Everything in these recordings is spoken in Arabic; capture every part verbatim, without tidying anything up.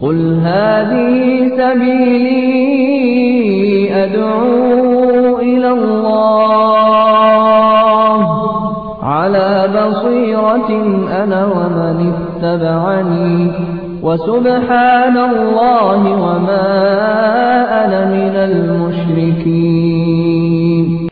قل هذه سبيلي أدعو إلى الله على بصيرة أنا ومن اتبعني وسبحان الله وما أنا من المشركين.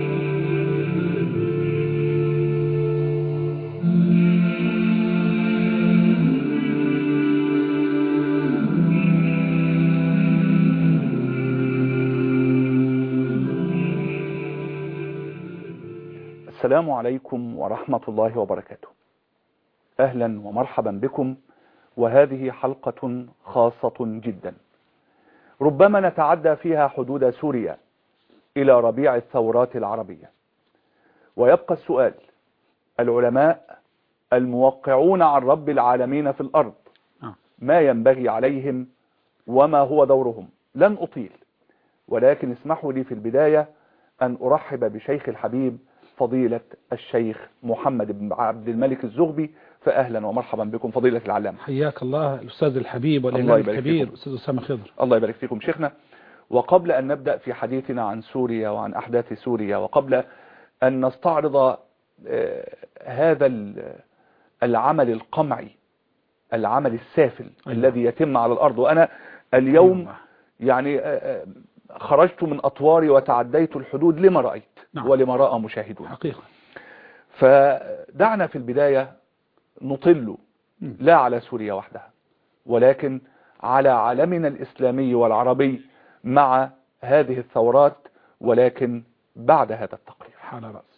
السلام عليكم ورحمة الله وبركاته. أهلا ومرحبا بكم، وهذه حلقة خاصة جدا ربما نتعدى فيها حدود سوريا إلى ربيع الثورات العربية. ويبقى السؤال: العلماء الموقعون عن رب العالمين في الأرض ما ينبغي عليهم وما هو دورهم؟ لن أطيل، ولكن اسمحوا لي في البداية أن أرحب بشيخ الحبيب فضيلة الشيخ محمد بن عبد الملك الزغبي. فأهلا ومرحبا بكم فضيلة العلامة. حياك الله الأستاذ الحبيب والإعلام الكبير أستاذ أسامة خضر. الله يبارك فيكم شيخنا. وقبل أن نبدأ في حديثنا عن سوريا وعن أحداث سوريا، وقبل أن نستعرض هذا العمل القمعي، العمل السافل أيوة. الذي يتم على الأرض، وأنا اليوم أيوة. يعني خرجت من أطواري وتعديت الحدود لما رأيت نعم. ولما رأى مشاهدون حقيقة. فدعنا في البداية نطل لا على سوريا وحدها، ولكن على عالمنا الإسلامي والعربي مع هذه الثورات، ولكن بعد هذا التقرير. على رأسي.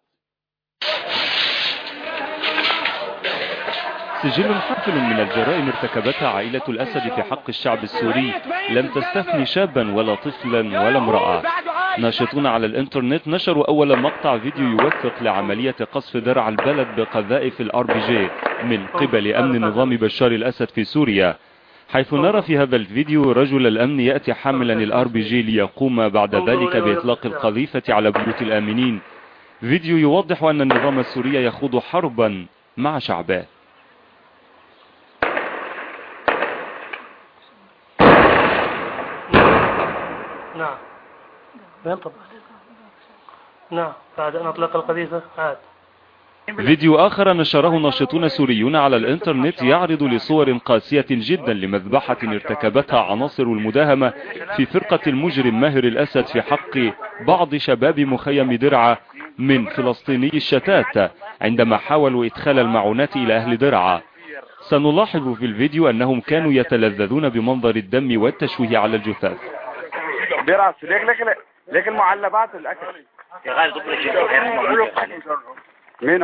سجل حافل من الجرائم ارتكبتها عائلة الأسد في حق الشعب السوري لم تستثني شابا ولا طفلا ولا امرأة. ناشطون على الانترنت نشروا أول مقطع فيديو يوثق لعملية قصف درع البلد بقذائف الار بي جي من قبل أمن نظام بشار الأسد في سوريا، حيث نرى في هذا الفيديو رجل الأمن يأتي حاملا الار بي جي ليقوم بعد ذلك بإطلاق القذيفة على بيوت الآمنين. فيديو يوضح أن النظام السوري يخوض حربا مع شعبه. نعم ينطبق. نعم بعد أن أطلق القذيفة عاد. فيديو آخر نشره ناشطون سوريون على الانترنت يعرض لصور قاسية جدا لمذبحة ارتكبتها عناصر المداهمة في فرقة المجرم ماهر الأسد في حق بعض شباب مخيم درعا من فلسطيني الشتات عندما حاولوا إدخال المعونات إلى أهل درعا. سنلاحظ في الفيديو أنهم كانوا يتلذذون بمنظر الدم والتشويه على الجثث. براسه ليك ليك ليك المعلبات الاكل يا غالي ضبط مين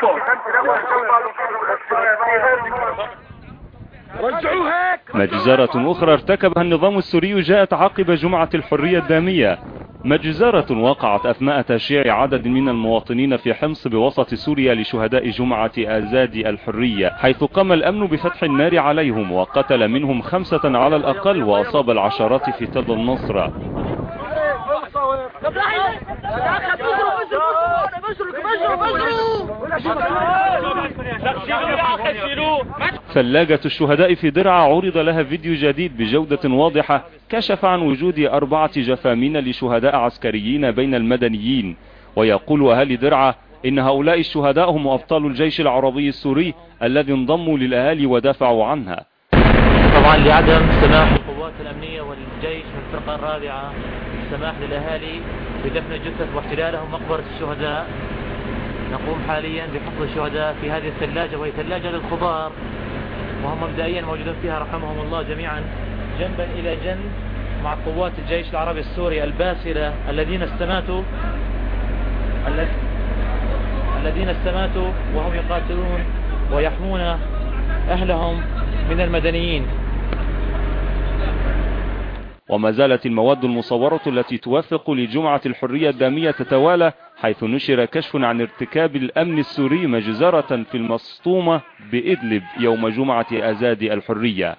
مجزرة أخرى ارتكبها النظام السوري جاءت عقب جمعة الحرية الدامية. مجزرة وقعت أثناء تشييع عدد من المواطنين في حمص بوسط سوريا لشهداء جمعة آزاد الحرية، حيث قام الأمن بفتح النار عليهم وقتل منهم خمسة على الأقل وأصاب العشرات في تل النصر. ثلاجة الشهداء في درعا عرض لها فيديو جديد بجودة واضحة كشف عن وجود أربعة جثامين لشهداء عسكريين بين المدنيين. ويقول أهالي درعا إن هؤلاء الشهداء هم أبطال الجيش العربي السوري الذي انضموا للأهالي ودافعوا عنها. طبعا لعدم سماح القوات الأمنية والجيش والفرقة الرابعة السماح للأهالي بدفن الجثث واحتلالهم مقبرة الشهداء، نقوم حاليا بحفظ الشهداء في هذه الثلاجة، وهي ثلاجة للخضار، وهم مبدئيا موجودون فيها رحمهم الله جميعا جنبا إلى جنب مع قوات الجيش العربي السوري الباسلة الذين استماتوا الذين استماتوا وهم يقاتلون ويحمون أهلهم من المدنيين. وما زالت المواد المصورة التي توثق لجمعة الحرية الدامية تتوالى، حيث نشر كشف عن ارتكاب الأمن السوري مجزرة في المسطومة بإدلب يوم جمعة آزاد الحرية.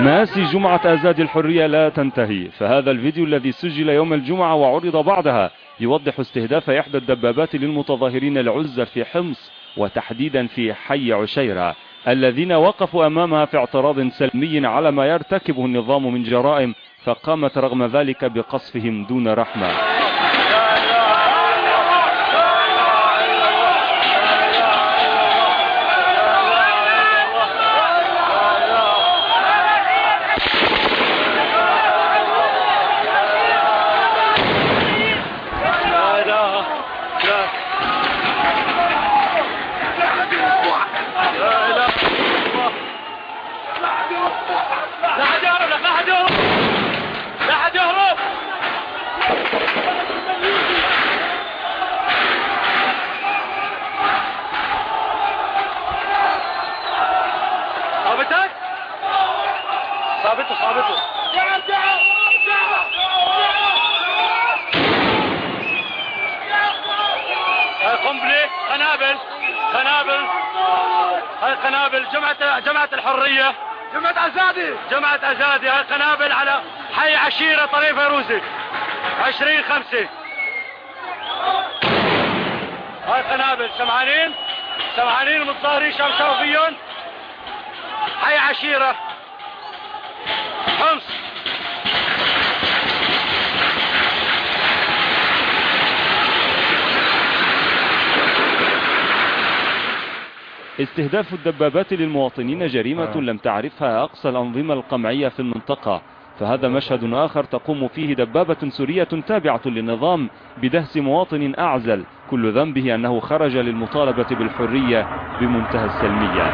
مآسي جمعة أزادي الحرية لا تنتهي، فهذا الفيديو الذي سجل يوم الجمعة وعرض بعدها يوضح استهداف إحدى الدبابات للمتظاهرين العزة في حمص، وتحديدا في حي عشيرة، الذين وقفوا أمامها في اعتراض سلمي على ما يرتكبه النظام من جرائم، فقامت رغم ذلك بقصفهم دون رحمة. صابته صابته هاي قنبلة قنابل قنابل هاي قنابل جمعة جمعة الحرية جمعة أزادي جمعة أزادي هاي قنابل على حي عشيرة طريق فيروزي عشرين خمسة هاي قنابل سمعانين سمعانين المتظاهرين شام شوفيون حي عشيرة حمص. استهداف الدبابات للمواطنين جريمة لم تعرفها أقصى الأنظمة القمعية في المنطقة، فهذا مشهد آخر تقوم فيه دبابة سورية تابعة للنظام بدهس مواطن أعزل كل ذنبه أنه خرج للمطالبة بالحرية بمنتهى السلمية.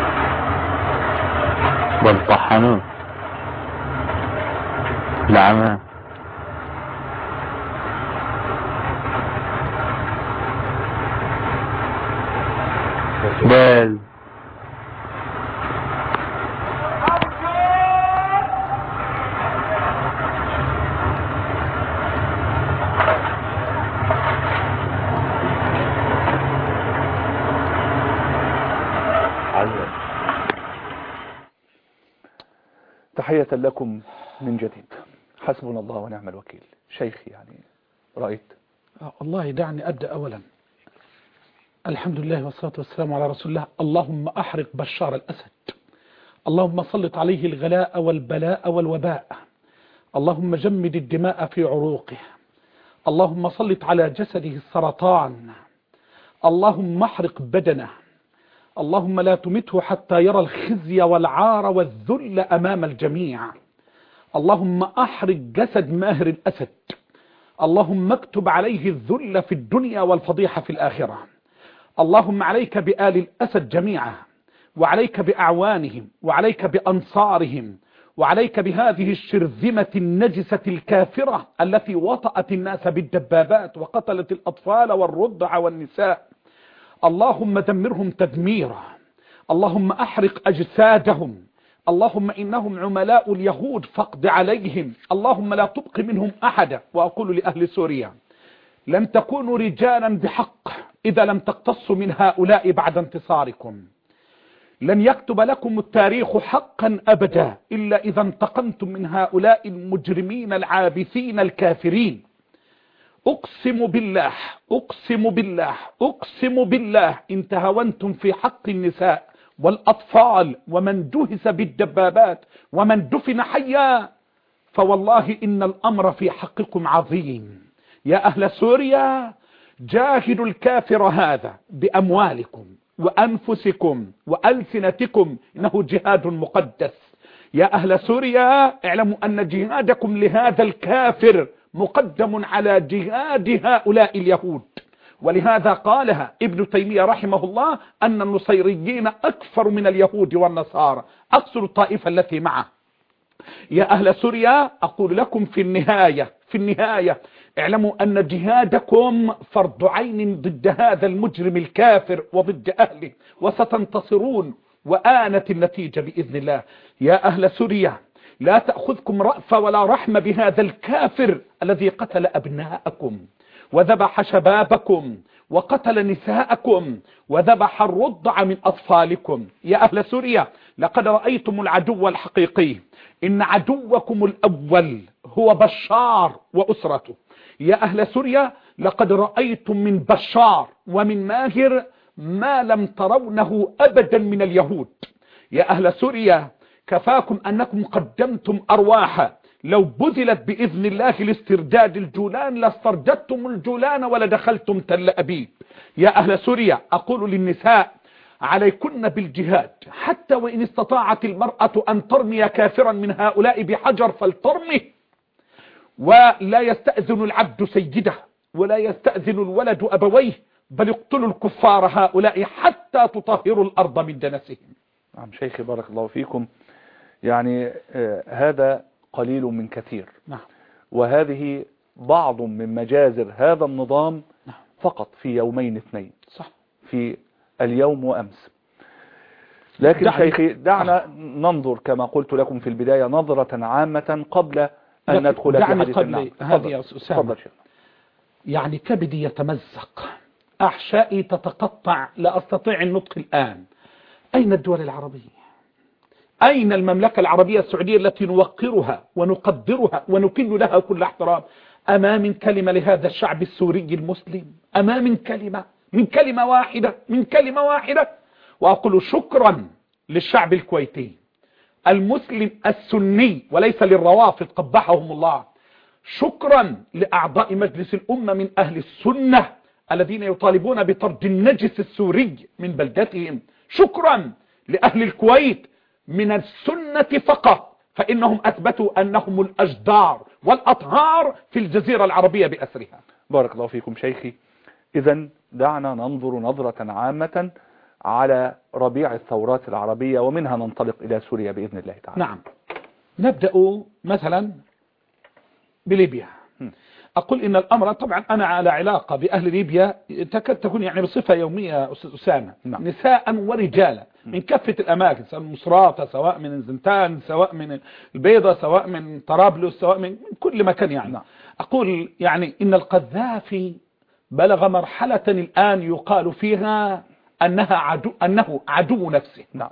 والطحنون العمى بل تحية لكم من جديد. حسبنا الله ونعم الوكيل. شيخي يعني رأيت والله دعني أبدأ أولا. الحمد لله والصلاة والسلام على رسول الله. اللهم أحرق بشار الأسد، اللهم سلط عليه الغلاء والبلاء والوباء، اللهم جمد الدماء في عروقه، اللهم سلط على جسده السرطان، اللهم احرق بدنه، اللهم لا تمته حتى يرى الخزي والعار والذل أمام الجميع، اللهم أحرق جسد ماهر الأسد، اللهم اكتب عليه الذل في الدنيا والفضيحة في الآخرة. اللهم عليك بآل الأسد جميعا، وعليك بأعوانهم، وعليك بأنصارهم، وعليك بهذه الشرذمة النجسة الكافرة التي وطأت الناس بالدبابات وقتلت الأطفال والرضع والنساء. اللهم دمرهم تدميرا، اللهم أحرق أجسادهم، اللهم إنهم عملاء اليهود فاقض عليهم، اللهم لا تبق منهم أحدا. وأقول لأهل سوريا لن تكونوا رجالا بحق إذا لم تقتصوا من هؤلاء بعد انتصاركم، لن يكتب لكم التاريخ حقا أبدا إلا إذا انتقمتم من هؤلاء المجرمين العابثين الكافرين. أقسم بالله أقسم بالله أقسم بالله إن تهاونتم في حق النساء والأطفال ومن دهس بالدبابات ومن دفن حيا فوالله إن الأمر في حقكم عظيم. يا أهل سوريا جاهدوا الكافر هذا بأموالكم وأنفسكم وألسنتكم، إنه جهاد مقدس. يا أهل سوريا اعلموا أن جهادكم لهذا الكافر مقدم على جهاد هؤلاء اليهود، ولهذا قالها ابن تيمية رحمه الله أن النصيريين أكثر من اليهود والنصارى، أقصد الطائفة التي معه. يا أهل سوريا أقول لكم في النهاية في النهاية اعلموا أن جهادكم فرض عين ضد هذا المجرم الكافر وضد أهله، وستنتصرون وآنت النتيجة بإذن الله. يا أهل سوريا لا تأخذكم رأفة ولا رحمة بهذا الكافر الذي قتل أبناءكم وذبح شبابكم وقتل نساءكم وذبح الرضع من أطفالكم. يا أهل سوريا لقد رأيتم العدو الحقيقي. إن عدوكم الأول هو بشار وأسرته. يا أهل سوريا لقد رأيتم من بشار ومن ماهر ما لم ترونه أبدا من اليهود. يا أهل سوريا كفاكم أنكم قدمتم أرواحا، لو بذلت بإذن الله لاسترداد الجولان لاسترددتم الجولان ولدخلتم تل أبيب. يا أهل سوريا أقول للنساء عليكن بالجهاد، حتى وإن استطاعت المرأة أن ترمي كافرا من هؤلاء بحجر فلترمه. ولا يستأذن العبد سيده ولا يستأذن الولد أبويه، بل اقتلوا الكفار هؤلاء حتى تطهروا الأرض من دنسهم. نعم شيخي بارك الله فيكم. يعني آه هذا قليل من كثير. نعم. وهذه بعض من مجازر هذا النظام. نعم. فقط في يومين اثنين. صح. في اليوم وأمس. لكن دعني. شيخي دعنا ننظر كما قلت لكم في البداية نظرة عامة قبل أن ندخل في حديث النعم. هذه يا أسامة. يعني كبدي يتمزق، أحشائي تتقطع، لا أستطيع النطق الآن. أين الدول العربية؟ أين المملكة العربية السعودية التي نوقرها ونقدرها ونكن لها كل احترام؟ أما من كلمة لهذا الشعب السوري المسلم؟ أما من كلمة من كلمة واحدة من كلمة واحدة وأقول شكرا للشعب الكويتي المسلم السني وليس للروافض قبحهم الله. شكرا لأعضاء مجلس الأمة من أهل السنة الذين يطالبون بطرد النجس السوري من بلدتهم. شكرا لأهل الكويت من السنة فقط، فإنهم أثبتوا أنهم الأجدار والأطهار في الجزيرة العربية بأسرها. بارك الله فيكم شيخي. إذن دعنا ننظر نظرة عامة على ربيع الثورات العربية ومنها ننطلق إلى سوريا بإذن الله تعالى. نعم. نبدأ مثلا بليبيا. أقول إن الأمر طبعا أنا على علاقة بأهل ليبيا تكاد تكون يعني بصفة يومية أستاذ أسامة. نعم. نساء ورجالا من كافة الأماكن، سواء من مصراتة، سواء من زنتان، سواء من البيضة، سواء من طرابلس، سواء من كل مكان يعني. نعم. أقول يعني إن القذافي بلغ مرحلة الآن يقال فيها أنها عدو أنه عدو نفسه. نعم.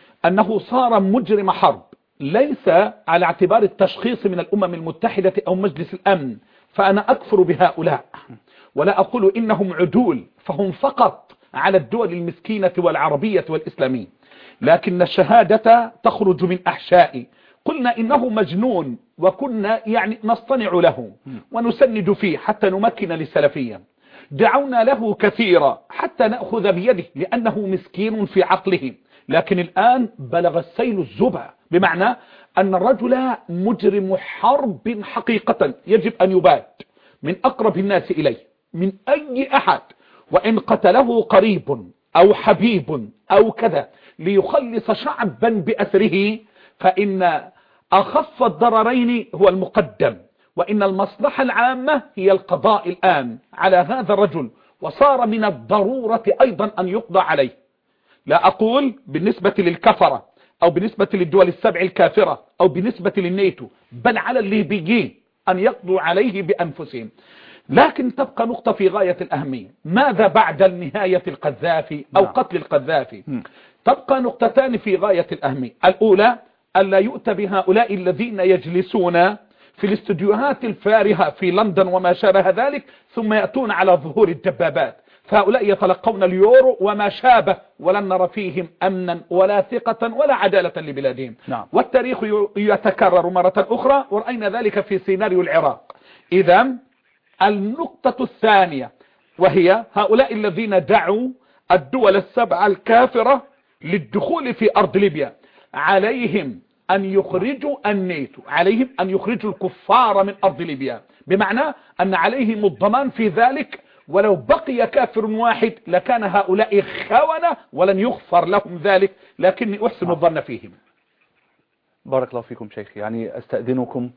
أنه صار مجرم حرب، ليس على اعتبار التشخيص من الأمم المتحدة أو مجلس الأمن، فأنا أكفر بهؤلاء ولا أقول إنهم عدول، فهم فقط على الدول المسكينة والعربية والإسلامية، لكن الشهادة تخرج من أحشائي. قلنا إنه مجنون وكنا يعني نصطنع له ونسند فيه حتى نمكن للسلفية. دعونا له كثيرا حتى نأخذ بيده لأنه مسكين في عقله، لكن الآن بلغ السيل الزبا، بمعنى أن الرجل مجرم حرب حقيقة يجب أن يباد من أقرب الناس إليه من أي أحد، وإن قتله قريب أو حبيب أو كذا ليخلص شعبا بأسره، فإن أخف الضررين هو المقدم، وإن المصلحة العامة هي القضاء الآن على هذا الرجل، وصار من الضرورة أيضا أن يقضى عليه. لا أقول بالنسبة للكفرة أو بالنسبة للدول السبع الكافرة أو بالنسبة للناتو، بل على الليبيين أن يقضوا عليه بأنفسهم. لكن تبقى نقطة في غاية الأهمية، ماذا بعد نهاية القذافي أو قتل القذافي؟ تبقى نقطتان في غاية الأهمية. الأولى ألا يؤتى بهؤلاء الذين يجلسون في الاستديوهات الفارهة في لندن وما شابه ذلك ثم يأتون على ظهور الدبابات، فهؤلاء يتلقون اليورو وما شابه، ولن نرى فيهم أمنا ولا ثقة ولا عدالة لبلادهم. نعم. والتاريخ يتكرر مرة أخرى، ورأينا ذلك في سيناريو العراق. إذا النقطة الثانية وهي هؤلاء الذين دعوا الدول السبعة الكافرة للدخول في أرض ليبيا، عليهم أن يخرجوا الناتو، عليهم أن يخرجوا الكفار من أرض ليبيا، بمعنى أن عليهم الضمان في ذلك، ولو بقي كافر واحد لكان هؤلاء خونة ولن يغفر لهم ذلك، لكني أحسن الظن فيهم. بارك الله فيكم شيخ. يعني أستأذنكم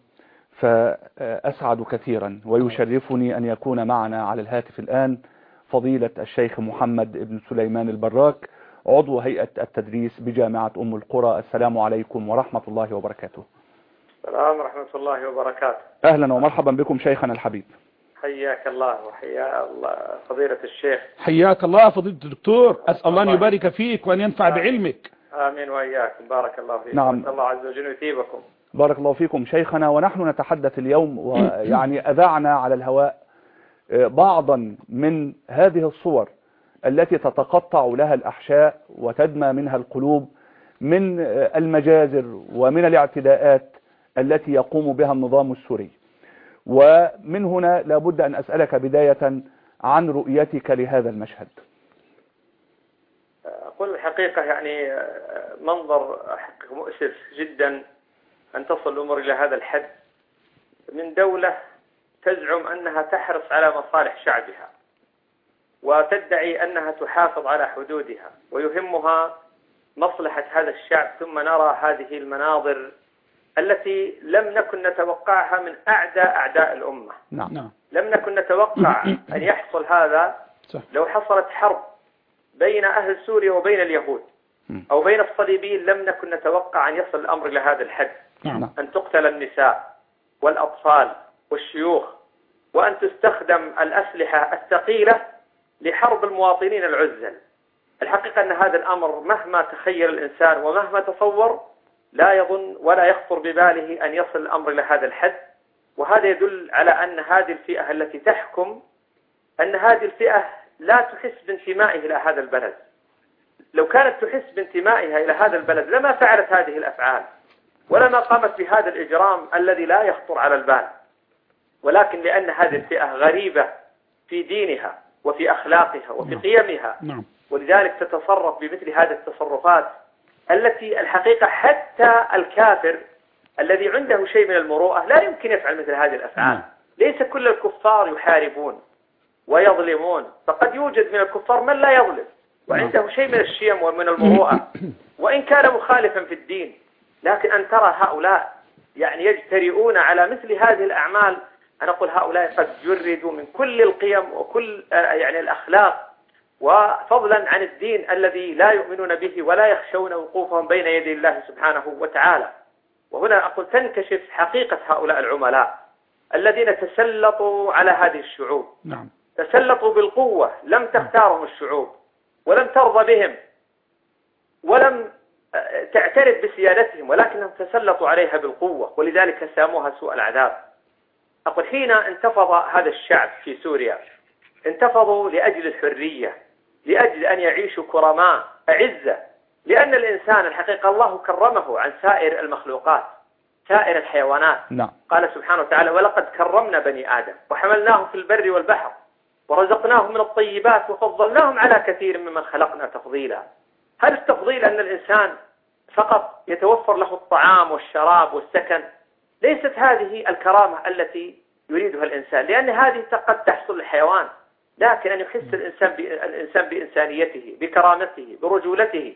فأسعد كثيرا ويشرفني أن يكون معنا على الهاتف الآن فضيلة الشيخ محمد بن سليمان البراك، عضو هيئة التدريس بجامعة أم القرى. السلام عليكم ورحمة الله وبركاته. السلام ورحمة الله وبركاته. أهلا ومرحبا بكم شيخنا الحبيب. حياك الله وحيا الله فضيلة الشيخ. حياك الله فضيلة الدكتور، أسأل الله أن يبارك فيك وأن ينفع بعلمك. آمين وإياكم، بارك الله فيكم. نعم. نسأل الله عز وجل يثيبكم. بارك الله فيكم شيخنا. ونحن نتحدث اليوم ويعني أذعنا على الهواء بعضا من هذه الصور التي تتقطع لها الأحشاء وتدمى منها القلوب من المجازر ومن الاعتداءات التي يقوم بها النظام السوري. ومن هنا لابد أن أسألك بداية عن رؤيتك لهذا المشهد. أقول الحقيقة يعني منظر حقيقة مؤسف جدا أن تصل الأمور إلى هذا الحد من دولة تزعم أنها تحرص على مصالح شعبها وتدعي أنها تحافظ على حدودها ويهمها مصلحة هذا الشعب، ثم نرى هذه المناظر التي لم نكن نتوقعها من أعداء أعداء الأمة. نعم. لم نكن نتوقع أن يحصل هذا لو حصلت حرب بين أهل سوريا وبين اليهود أو بين الصليبيين، لم نكن نتوقع أن يصل الأمر إلى هذا الحد. نعم. أن تقتل النساء والأطفال والشيوخ، وأن تستخدم الأسلحة الثقيلة لحرب المواطنين العزل. الحقيقة أن هذا الأمر مهما تخيل الإنسان ومهما تصور لا يظن ولا يخطر بباله أن يصل الأمر إلى هذا الحد. وهذا يدل على أن هذه الفئة التي تحكم، أن هذه الفئة لا تحس بانتمائها إلى هذا البلد. لو كانت تحس بانتمائها إلى هذا البلد لما فعلت هذه الأفعال ولما قامت بهذا الإجرام الذي لا يخطر على البال، ولكن لأن هذه الفئة غريبة في دينها وفي أخلاقها وفي قيمها، ولذلك تتصرف بمثل هذه التصرفات التي الحقيقة حتى الكافر الذي عنده شيء من المروءة لا يمكن يفعل مثل هذه الأفعال. ليس كل الكفار يحاربون ويظلمون، فقد يوجد من الكفار من لا يظلم وعنده شيء من الشيم ومن المروءة وإن كان مخالفا في الدين، لكن أن ترى هؤلاء يعني يجترئون على مثل هذه الأعمال، أنا أقول هؤلاء قد جردوا من كل القيم وكل يعني الأخلاق، وفضلا عن الدين الذي لا يؤمنون به ولا يخشون وقوفهم بين يدي الله سبحانه وتعالى. وهنا أقول تنكشف حقيقة هؤلاء العملاء الذين تسلطوا على هذه الشعوب. نعم. تسلطوا بالقوة، لم تختارهم الشعوب ولم ترضى بهم ولم تعترف بسيادتهم، ولكنهم تسلطوا عليها بالقوة، ولذلك ساموها سوء العذاب. أقول حين انتفض هذا الشعب في سوريا انتفضوا لأجل الحرية، لأجل أن يعيشوا كرماء أعزة، لأن الإنسان الحقيقة الله كرمه عن سائر المخلوقات سائر الحيوانات. نعم. قال سبحانه وتعالى ولقد كرمنا بني آدم وحملناهم في البر والبحر ورزقناهم من الطيبات وفضلناهم على كثير ممن خلقنا تفضيلا. هل التفضيل أن الإنسان فقط يتوفر له الطعام والشراب والسكن؟ ليست هذه الكرامة التي يريدها الإنسان، لأن هذه قد تحصل للحيوان، لكن أن يحس الإنسان الإنسان بإنسانيته، بكرامته، برجولته،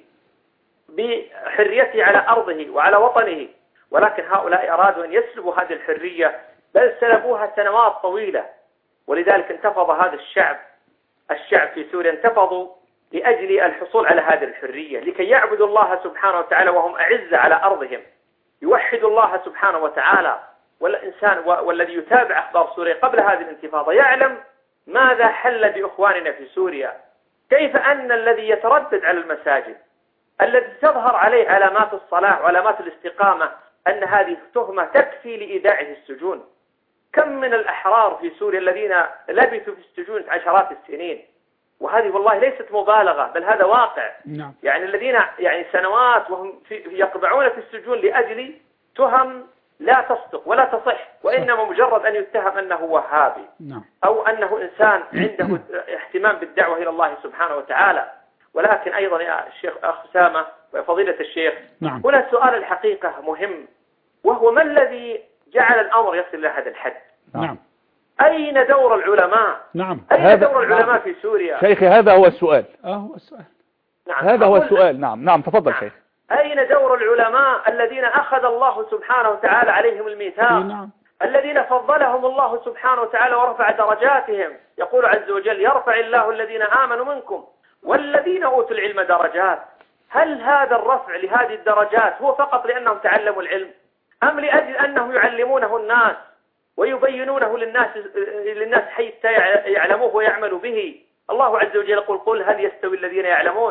بحريته على أرضه وعلى وطنه. ولكن هؤلاء أرادوا أن يسلبوا هذه الحرية، بل سلبوها سنوات طويلة. ولذلك انتفض هذا الشعب الشعب في سوريا، انتفضوا لأجل الحصول على هذه الحرية، لكي يعبدوا الله سبحانه وتعالى وهم أعزة على أرضهم، يوحدوا الله سبحانه وتعالى. والإنسان والذي يتابع أخبار سوريا قبل هذه الانتفاضة يعلم ماذا حل بإخواننا في سوريا، كيف أن الذي يتردد على المساجد، الذي تظهر عليه علامات الصلاح وعلامات الاستقامة، أن هذه تهمة تكفي لإيداعه السجون. كم من الأحرار في سوريا الذين لبثوا في السجون عشرات السنين، وهذه والله ليست مبالغة بل هذا واقع. نعم. يعني الذين يعني سنوات وهم في يقبعون في السجون لأجل تهم لا تصدق ولا تصح، وإنما مجرد أن يتهم أنه وهابي. نعم. أو أنه إنسان عنده اهتمام بالدعوة إلى الله سبحانه وتعالى. ولكن أيضا يا الشيخ أخ أسامة وفضيلة الشيخ، نعم. هنا سؤال الحقيقة مهم، وهو ما الذي جعل الأمر يصل إلى هذا الحد؟ نعم. أين دور العلماء؟ نعم. أين دور العلماء في سوريا؟ شيخي هذا هو السؤال. آه هو السؤال. نعم. هذا هو السؤال. نعم نعم تفضل نعم. شيخ. أين دور العلماء الذين أخذ الله سبحانه وتعالى عليهم الميثاق؟ نعم. الذين فضلهم الله سبحانه وتعالى ورفع درجاتهم. يقول عز وجل يرفع الله الذين آمنوا منكم والذين أوتوا العلم درجات. هل هذا الرفع لهذه الدرجات هو فقط لأنهم تعلموا العلم، أم لأجل أنهم يعلمونه الناس ويبينونه للناس للناس حتى يعلموه ويعملوا به؟ الله عز وجل يقول قل هل يستوي الذين يعلمون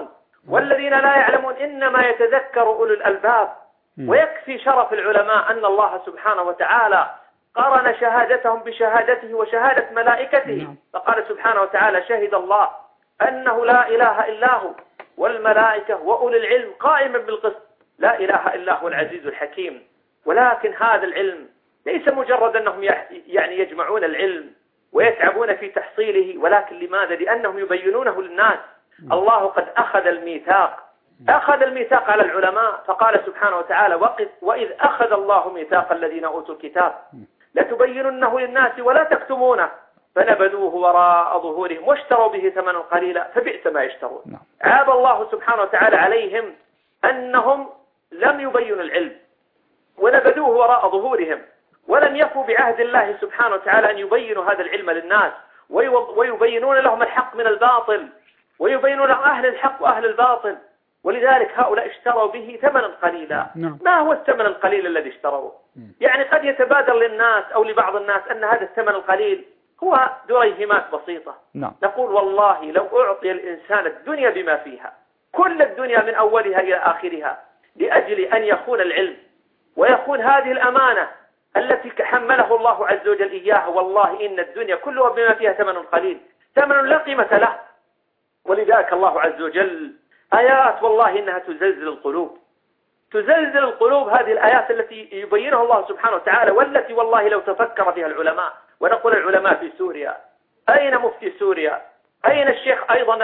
والذين لا يعلمون إنما يتذكر أولو الألباب. ويكفي شرف العلماء أن الله سبحانه وتعالى قارن شهادتهم بشهادته وشهادة ملائكته، فقال سبحانه وتعالى: شهد الله أنه لا إله إلا هو والملائكة وأولي العلم قائما بالقسط لا إله إلا هو العزيز الحكيم. ولكن هذا العلم ليس مجرد أنهم يعني يجمعون العلم ويتعبون في تحصيله، ولكن لماذا؟ لأنهم يبينونه للناس. الله قد أخذ الميثاق أخذ الميثاق على العلماء، فقال سبحانه وتعالى: وإذ أخذ الله ميثاق الذين أوتوا الكتاب لتبيننه للناس ولا تكتمونه فنبذوه وراء ظهورهم واشتروا به ثمنا قليلا فبئس ما يشترون. عاب الله سبحانه وتعالى عليهم أنهم لم يبينوا العلم ونبذوه وراء ظهورهم، ولم يفوا بعهد الله سبحانه وتعالى أن يبينوا هذا العلم للناس ويبينون لهم الحق من الباطل، ويبينون لهم أهل الحق وأهل الباطل. ولذلك هؤلاء اشتروا به ثمنا قليلا. ما هو الثمن القليل الذي اشتروه؟ يعني قد يتبادر للناس أو لبعض الناس أن هذا الثمن القليل هو دريهمات بسيطة. نقول والله لو أعطي الإنسان الدنيا بما فيها، كل الدنيا من أولها إلى آخرها، لأجل أن يخون العلم ويخون هذه الأمانة التي حمله الله عز وجل إياها، والله إن الدنيا كلها بما فيها ثمن قليل، ثمن لا قيمة له. ولذلك الله عز وجل آيات والله إنها تزلزل القلوب، تزلزل القلوب هذه الآيات التي يبينها الله سبحانه وتعالى، والتي والله لو تفكر فيها العلماء. ونقول العلماء في سوريا، أين مفتي سوريا؟ أين الشيخ أيضا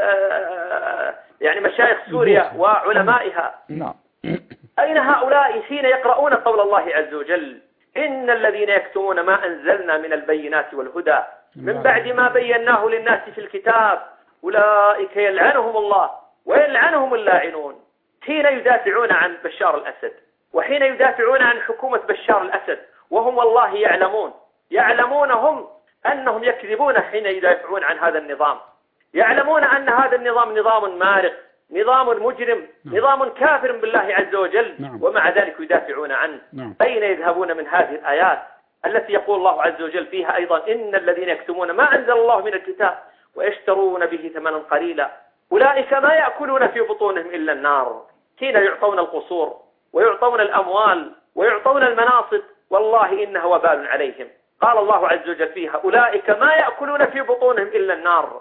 يعني مشايخ سوريا وعلمائها؟ أين هؤلاء حين يقرؤون قول الله عز وجل: إن الذين يكتمون ما أنزلنا من البينات والهدى من بعد ما بيناه للناس في الكتاب أولئك يلعنهم الله ويلعنهم اللاعنون. حين يدافعون عن بشار الأسد وحين يدافعون عن حكومة بشار الأسد وهم والله يعلمون يعلمون هم أنهم يكذبون حين يدافعون عن هذا النظام، يعلمون أن هذا النظام نظام مارق، نظام مجرم، نظام كافر بالله عز وجل، ومع ذلك يدافعون عنه. أين يذهبون من هذه الآيات التي يقول الله عز وجل فيها أيضا: إن الذين يكتمون ما أنزل الله من الكتاب ويشترون به ثمنا قليلا أولئك ما يأكلون في بطونهم إلا النار. حين يعطون القصور ويعطون الأموال ويعطون المناصب، والله إنها وبال عليهم. قال الله عز وجل فيها: أولئك ما يأكلون في بطونهم إلا النار.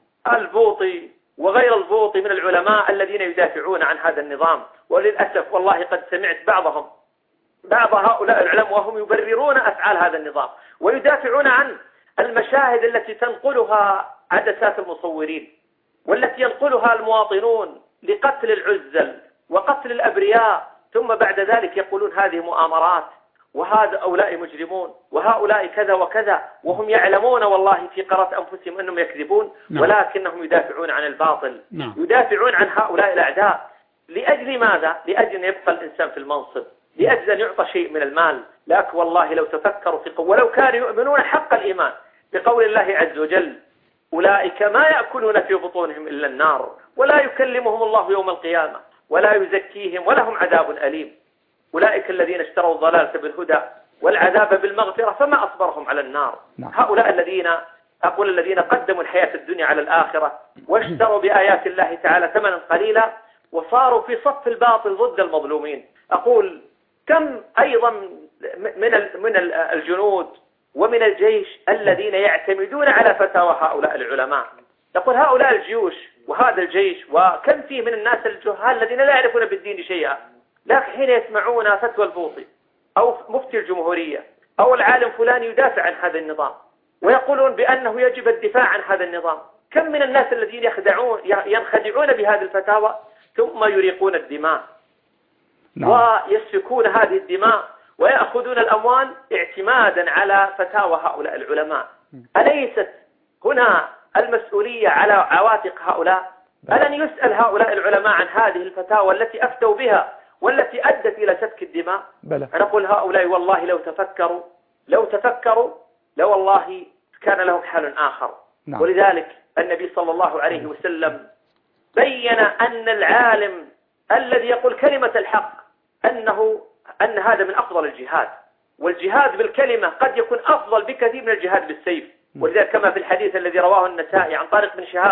البوطي وغير البوطي من العلماء الذين يدافعون عن هذا النظام، وللأسف والله قد سمعت بعضهم بعض هؤلاء العلماء وهم يبررون أفعال هذا النظام ويدافعون عن المشاهد التي تنقلها عدسات المصورين والتي ينقلها المواطنون لقتل العزل وقتل الأبرياء، ثم بعد ذلك يقولون هذه مؤامرات وهذا أولاء مجرمون وهؤلاء كذا وكذا، وهم يعلمون والله في قرارة أنفسهم أنهم يكذبون، ولكنهم يدافعون عن الباطل، يدافعون عن هؤلاء الأعداء. لأجل ماذا؟ لأجل أن يبقى الإنسان في المنصب، لأجل أن يعطى شيء من المال. لكن والله لو تفكروا في قول، ولو كانوا يؤمنون حق الإيمان بقول الله عز وجل: أولئك ما يأكلون في بطونهم إلا النار ولا يكلمهم الله يوم القيامة ولا يزكيهم ولهم عذاب أليم. أولئك الذين اشتروا الضلالة بالهدى والعذاب بالمغفرة فما أصبرهم على النار. هؤلاء الذين أقول الذين قدموا الحياة الدنيا على الآخرة واشتروا بآيات الله تعالى ثمنا قليلا وصاروا في صف الباطل ضد المظلومين. أقول كم أيضا من من الجنود ومن الجيش الذين يعتمدون على فتاوى هؤلاء العلماء. نقول هؤلاء الجيوش وهذا الجيش، وكم فيه من الناس الجهال الذين لا يعرفون بالدين شيئا، لكن حين يسمعون فتوى البوطي أو مفتي الجمهورية أو العالم فلان يدافع عن هذا النظام ويقولون بأنه يجب الدفاع عن هذا النظام، كم من الناس الذين يخدعون ينخدعون بهذه الفتاوى ثم يريقون الدماء ويسفكون هذه الدماء ويأخذون الأموال اعتمادا على فتاوى هؤلاء العلماء. أليست هنا المسؤولية على عواتق هؤلاء؟ ألن يسأل هؤلاء العلماء عن هذه الفتاوى التي أفتوا بها والتي أدت إلى سفك الدماء؟ أنا أقول هؤلاء والله لو تفكروا لو تفكروا لو والله كان لهم حال آخر. نعم. ولذلك النبي صلى الله عليه وسلم بين أن العالم الذي يقول كلمة الحق أنه أن هذا من أفضل الجهاد، والجهاد بالكلمة قد يكون أفضل بكثير من الجهاد بالسيف. ولذلك كما في الحديث الذي رواه النسائي عن طارق بن شهاب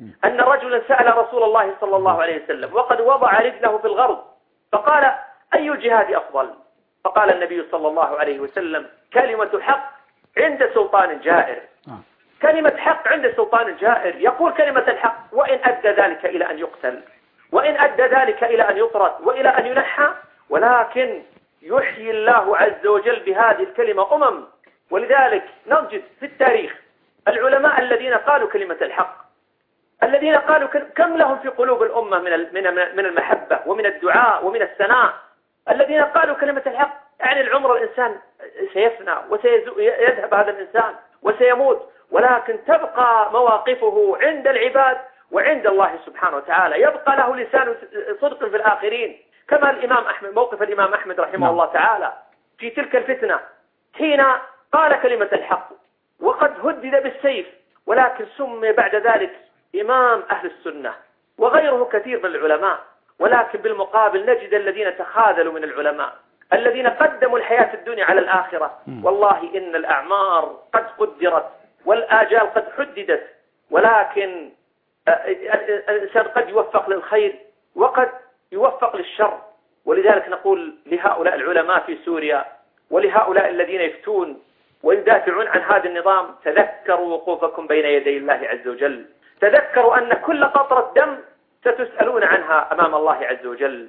أن رجلا سأل رسول الله صلى الله عليه وسلم وقد وضع رجله في الغرب فقال أي الجهاد أفضل؟ فقال النبي صلى الله عليه وسلم كلمة الحق عند سلطان جائر. كلمة حق عند سلطان جائر، يقول كلمة الحق وإن أدى ذلك إلى أن يقتل، وإن أدى ذلك إلى أن يطرد وإلى أن ينحى، ولكن يحيي الله عز وجل بهذه الكلمة أمم. ولذلك نجد في التاريخ العلماء الذين قالوا كلمة الحق، الذين قالوا كم لهم في قلوب الأمة من من المحبة ومن الدعاء ومن الثناء، الذين قالوا كلمة الحق. يعني العمر الإنسان سيفنى وسيذهب هذا الإنسان وسيموت، ولكن تبقى مواقفه عند العباد وعند الله سبحانه وتعالى، يبقى له لسان صدق في الآخرين، كما الإمام أحمد، موقف الإمام أحمد رحمه نعم. الله تعالى في تلك الفتنة حين قال كلمة الحق وقد هدد بالسيف، ولكن سمي بعد ذلك إمام أهل السنة وغيره كثير من العلماء. ولكن بالمقابل نجد الذين تخاذلوا من العلماء، الذين قدموا الحياة الدنيا على الآخرة. والله إن الأعمار قد قدرت والآجال قد حددت، ولكن الإنسان قد يوفق للخير وقد يوفق للشر. ولذلك نقول لهؤلاء العلماء في سوريا ولهؤلاء الذين يفتون ويدافعون عن هذا النظام: تذكروا وقوفكم بين يدي الله عز وجل، تذكروا أن كل قطرة دم ستسألون عنها أمام الله عز وجل.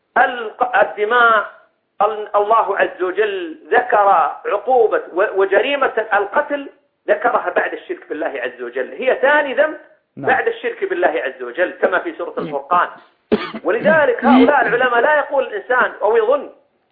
الدماء الله عز وجل ذكر عقوبة وجريمة القتل، ذكرها بعد الشرك بالله عز وجل، هي ثاني ذنب بعد الشرك بالله عز وجل كما في سورة الفرقان. ولذلك هؤلاء العلماء لا يقول الإنسان أو يظن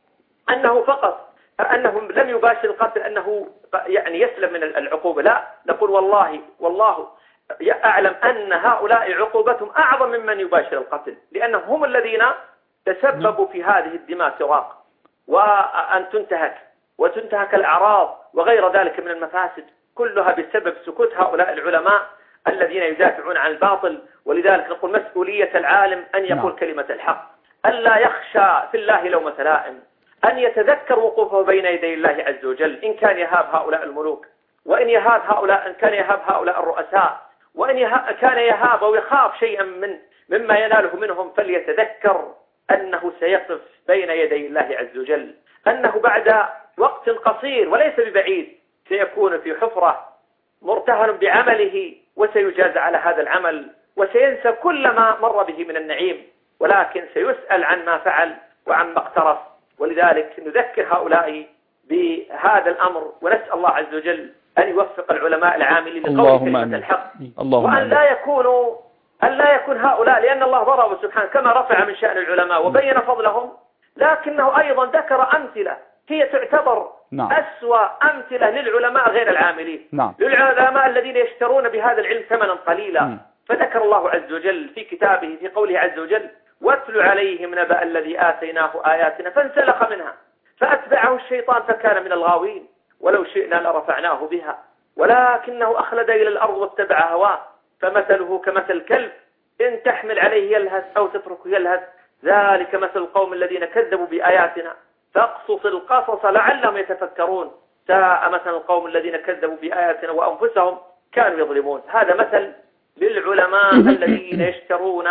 أنه فقط أنه لم يباشر القتل أنه يعني يسلم من العقوبة، لا، نقول والله والله أعلم أن هؤلاء عقوبتهم أعظم ممن يباشر القتل، لأنهم هم الذين تسببوا في هذه الدماء سراق وأن تنتهك وتنتهك الأعراض وغير ذلك من المفاسد، كلها بسبب سكوت هؤلاء العلماء الذين يدافعون عن الباطل. ولذلك نقول مسؤولية العالم أن يقول كلمة الحق، ألا يخشى في الله لومة لائم، أن يتذكر وقوفه بين يدي الله عز وجل إن كان يهاب هؤلاء الملوك، وإن يهاب هؤلاء إن كان يهاب هؤلاء الرؤساء، وإن كان يهاب أو يخاف شيئا من مما يناله منهم، فليتذكر أنه سيقف بين يدي الله عز وجل، أنه بعد وقت قصير وليس ببعيد سيكون في حفرة مرتهن بعمله وسيجاز على هذا العمل، وسينسى كل ما مر به من النعيم، ولكن سيسأل عن ما فعل وعن ما اقترف. ولذلك نذكر هؤلاء بهذا الأمر، ونسأل الله عز وجل أن يوفق العلماء العاملين لقول كلمة الحق، وأن لا يكونوا أن لا يكون هؤلاء، لأن الله ضرب سبحانه كما رفع من شأن العلماء وبين فضلهم، لكنه أيضا ذكر أمثلة هي تعتبر نعم. أسوأ أمثلة للعلماء غير العاملين، نعم. للعلماء الذين يشترون بهذا العلم ثمنا قليلا. م. فذكر الله عز وجل في كتابه في قوله عز وجل: واتل عليهم نبأ الذي آتيناه آياتنا فانسلخ منها فأتبعه الشيطان فكان من الغاوين ولو شئنا لرفعناه بها ولكنه أخلد إلى الأرض واتبع هواه فمثله كمثل الكلب إن تحمل عليه يلهث أو تتركه يلهث ذلك مثل القوم الذين كذبوا بآياتنا فاقصص القصص لعلهم يتفكرون ساء مثل القوم الذين كذبوا بآياتنا وأنفسهم كانوا يظلمون. هذا مثل للعلماء الذين يشترون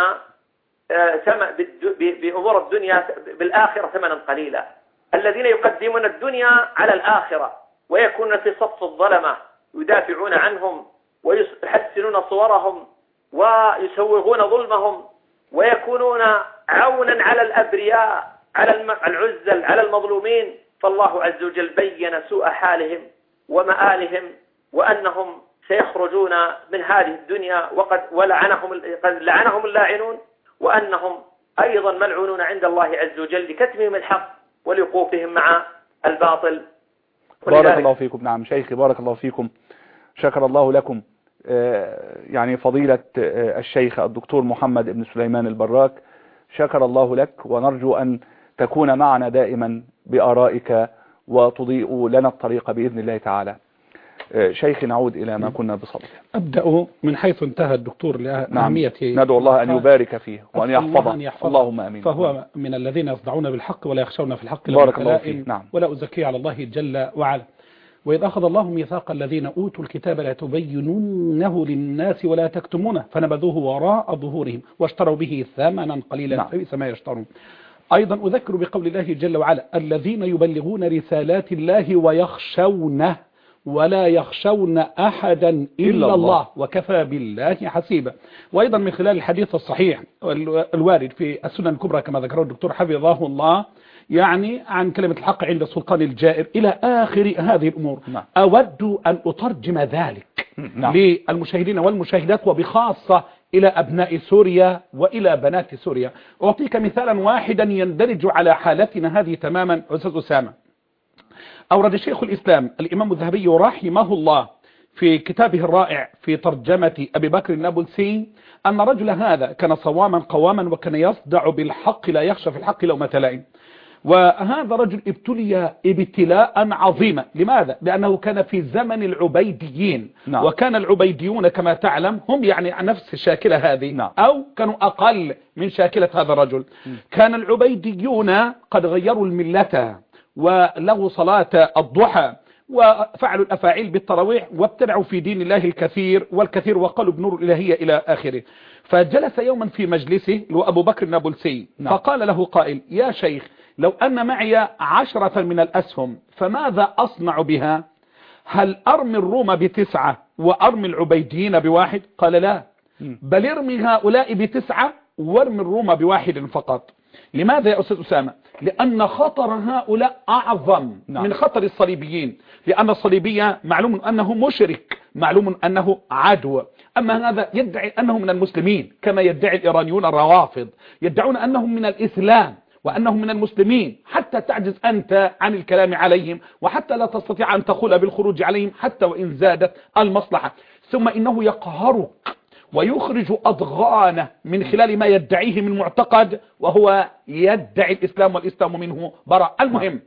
بأمور الدنيا بالآخرة ثمنا قليلا، الذين يقدمون الدنيا على الآخرة ويكونون في صف الظلمة يدافعون عنهم ويحسنون صورهم ويسوغون ظلمهم ويكونون عونا على الأبرياء على العزل على المظلومين. فالله عز وجل بين سوء حالهم ومآلهم وأنهم سيخرجون من هذه الدنيا وقد ولعنهم قد لعنهم اللاعنون، وأنهم أيضا ملعونون عند الله عز وجل لكتمهم الحق ولوقوفهم مع الباطل. بارك الله فيكم. نعم شيخي بارك الله فيكم، شكر الله لكم. يعني فضيلة الشيخ الدكتور محمد بن سليمان البراك، شكر الله لك، ونرجو أن تكون معنا دائما بآرائك وتضيء لنا الطريق بإذن الله تعالى. شيخي نعود إلى ما كنا بصدده. أبدأ من حيث انتهى الدكتور لأهمية. نعم. ندعو الله أن يبارك فيه وأن يحفظه. اللهم أمين. فهو من الذين يصدعون بالحق ولا يخشون في الحق بارك الله فيه. نعم. ولا أزكي على الله جل وعلا. وإذ أخذ الله ميثاق الذين أوتوا الكتاب لا تبينونه للناس ولا تكتمونه فنبذوه وراء ظهورهم واشتروا به ثمنا قليلا فبئس ما يشترون. أيضا أذكر بقول الله جل وعلا الذين يبلغون رسالات الله ويخشونه ولا يخشون أحدا إلا, إلا الله. الله وكفى بالله حسيبا. وأيضا من خلال الحديث الصحيح الوارد في السنن الكبرى كما ذكره الدكتور حفظه الله يعني عن كلمة الحق عند السلطان الجائر إلى آخر هذه الأمور. نعم. أود أن أترجم ذلك نعم. للمشاهدين والمشاهدات وبخاصة إلى أبناء سوريا وإلى بنات سوريا. أعطيك مثالا واحدا يندرج على حالتنا هذه تماما. أستاذ أسامة، أورد شيخ الإسلام الإمام الذهبي رحمه الله في كتابه الرائع في ترجمة أبي بكر النابلسي أن رجل هذا كان صواما قواما وكان يصدع بالحق لا يخشى في الحق لومة لائم. وهذا رجل ابتلي ابتلاء عظيما. لماذا؟ لأنه كان في زمن العبيديين. نعم. وكان العبيديون كما تعلم هم يعني نفس الشاكلة هذه. نعم. أو كانوا أقل من شاكلة هذا الرجل. م. كان العبيديون قد غيروا الملة ولغوا صلاة الضحى وفعلوا الأفاعيل بالتراويح وابتدعوا في دين الله الكثير والكثير وقالوا بنور الإلهية إلى آخره. فجلس يوما في مجلسه لأبو بكر النابلسي. نعم. فقال له قائل يا شيخ لو أن معي عشرة من الأسهم فماذا أصنع بها؟ هل أرمي الروم بتسعة وأرمي العبيديين بواحد؟ قال لا، بل ارمي هؤلاء بتسعة وارمي الروم بواحد فقط. لماذا يا أستاذ أسامة؟ لأن خطر هؤلاء أعظم نعم. من خطر الصليبيين، لأن الصليبية معلوم أنه مشرك، معلوم أنه عدو. أما هذا يدعي أنه من المسلمين كما يدعي الإيرانيون الروافض، يدعون أنهم من الإسلام وأنهم من المسلمين، حتى تعجز أنت عن الكلام عليهم وحتى لا تستطيع أن تقول بالخروج عليهم حتى وإن زادت المصلحة. ثم إنه يقهرك ويخرج أضغانه من خلال ما يدعيه من معتقد وهو يدعي الإسلام والإسلام منه براء. المهم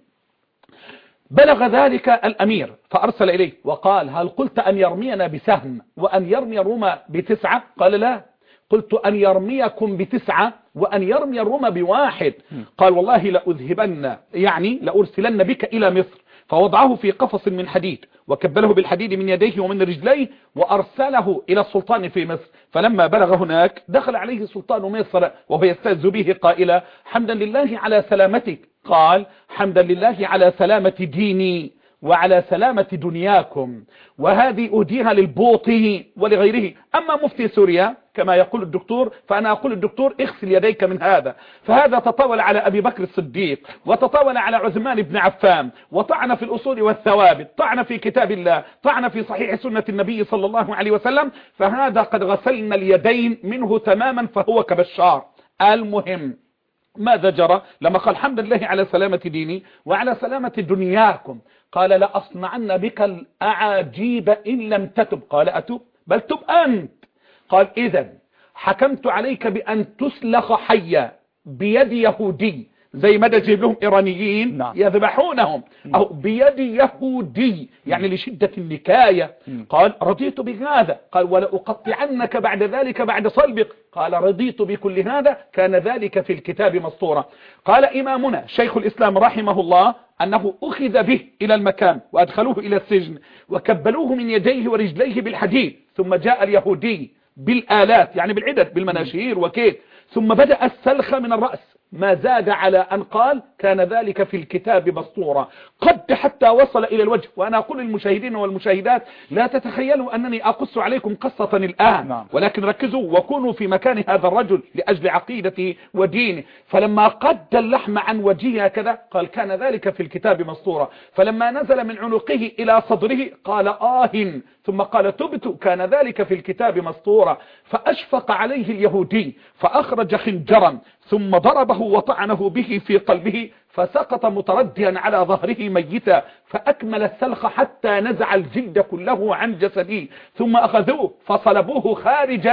بلغ ذلك الأمير فأرسل إليه وقال هل قلت أن يرمينا بسهم وأن يرمي الروم بتسعة؟ قال لا، قلت أن يرميكم بتسعة وأن يرمي الروم بواحد. قال والله لأذهبن يعني لأرسلن بك إلى مصر. فوضعه في قفص من حديد وكبله بالحديد من يديه ومن رجليه وأرسله إلى السلطان في مصر. فلما بلغ هناك دخل عليه سلطان مصر وهو يستهزئ به قائلا حمدا لله على سلامتك. قال حمدا لله على سلامة ديني وعلى سلامة دنياكم، وهذه أهديها للبوطي ولغيره. أما مفتي سوريا كما يقول الدكتور فأنا أقول الدكتور اغسل يديك من هذا. فهذا تطاول على أبي بكر الصديق وتطاول على عثمان بن عفان وطعن في الأصول والثوابت، طعن في كتاب الله، طعن في صحيح سنة النبي صلى الله عليه وسلم. فهذا قد غسلنا اليدين منه تماما فهو كبشار. المهم ماذا جرى لما قال حمد لله على سلامة ديني وعلى سلامة دنياكم؟ قال لأصنعن بك الأعاجيب إن لم تتب. قال أتب؟ بل تب أنت. قال إذن حكمت عليك بأن تسلخ حيا بيد يهودي زي ما جيب لهم إيرانيين نعم. يذبحونهم نعم. أو بيد يهودي يعني لشدة النكاية. نعم. قال رضيت بهذا. قال ولا أقطعنك بعد ذلك بعد صلبك. قال رضيت بكل هذا كان ذلك في الكتاب مسطورا. قال إمامنا شيخ الإسلام رحمه الله أنه أخذ به إلى المكان وأدخلوه إلى السجن وكبلوه من يديه ورجليه بالحديد. ثم جاء اليهودي بالآلات يعني بالعدد بالمناشير وكيد، ثم بدأ السلخ من الرأس. ما زاد على أن قال كان ذلك في الكتاب مسطورا قد حتى وصل إلى الوجه. وأنا أقول للمشاهدين والمشاهدات لا تتخيلوا أنني أقص عليكم قصة الآن نعم. ولكن ركزوا وكونوا في مكان هذا الرجل لأجل عقيدته ودينه. فلما قد اللحم عن وجهه كذا قال كان ذلك في الكتاب مسطورا. فلما نزل من عنقه إلى صدره قال آه، ثم قال تبت كان ذلك في الكتاب مسطورا. فأشفق عليه اليهودي فأخرج خنجرا ثم ضربه وطعنه به في قلبه فسقط مترديا على ظهره ميتا. فأكمل السلخ حتى نزع الجلد كله عن جسده. ثم أخذوه فصلبوه خارج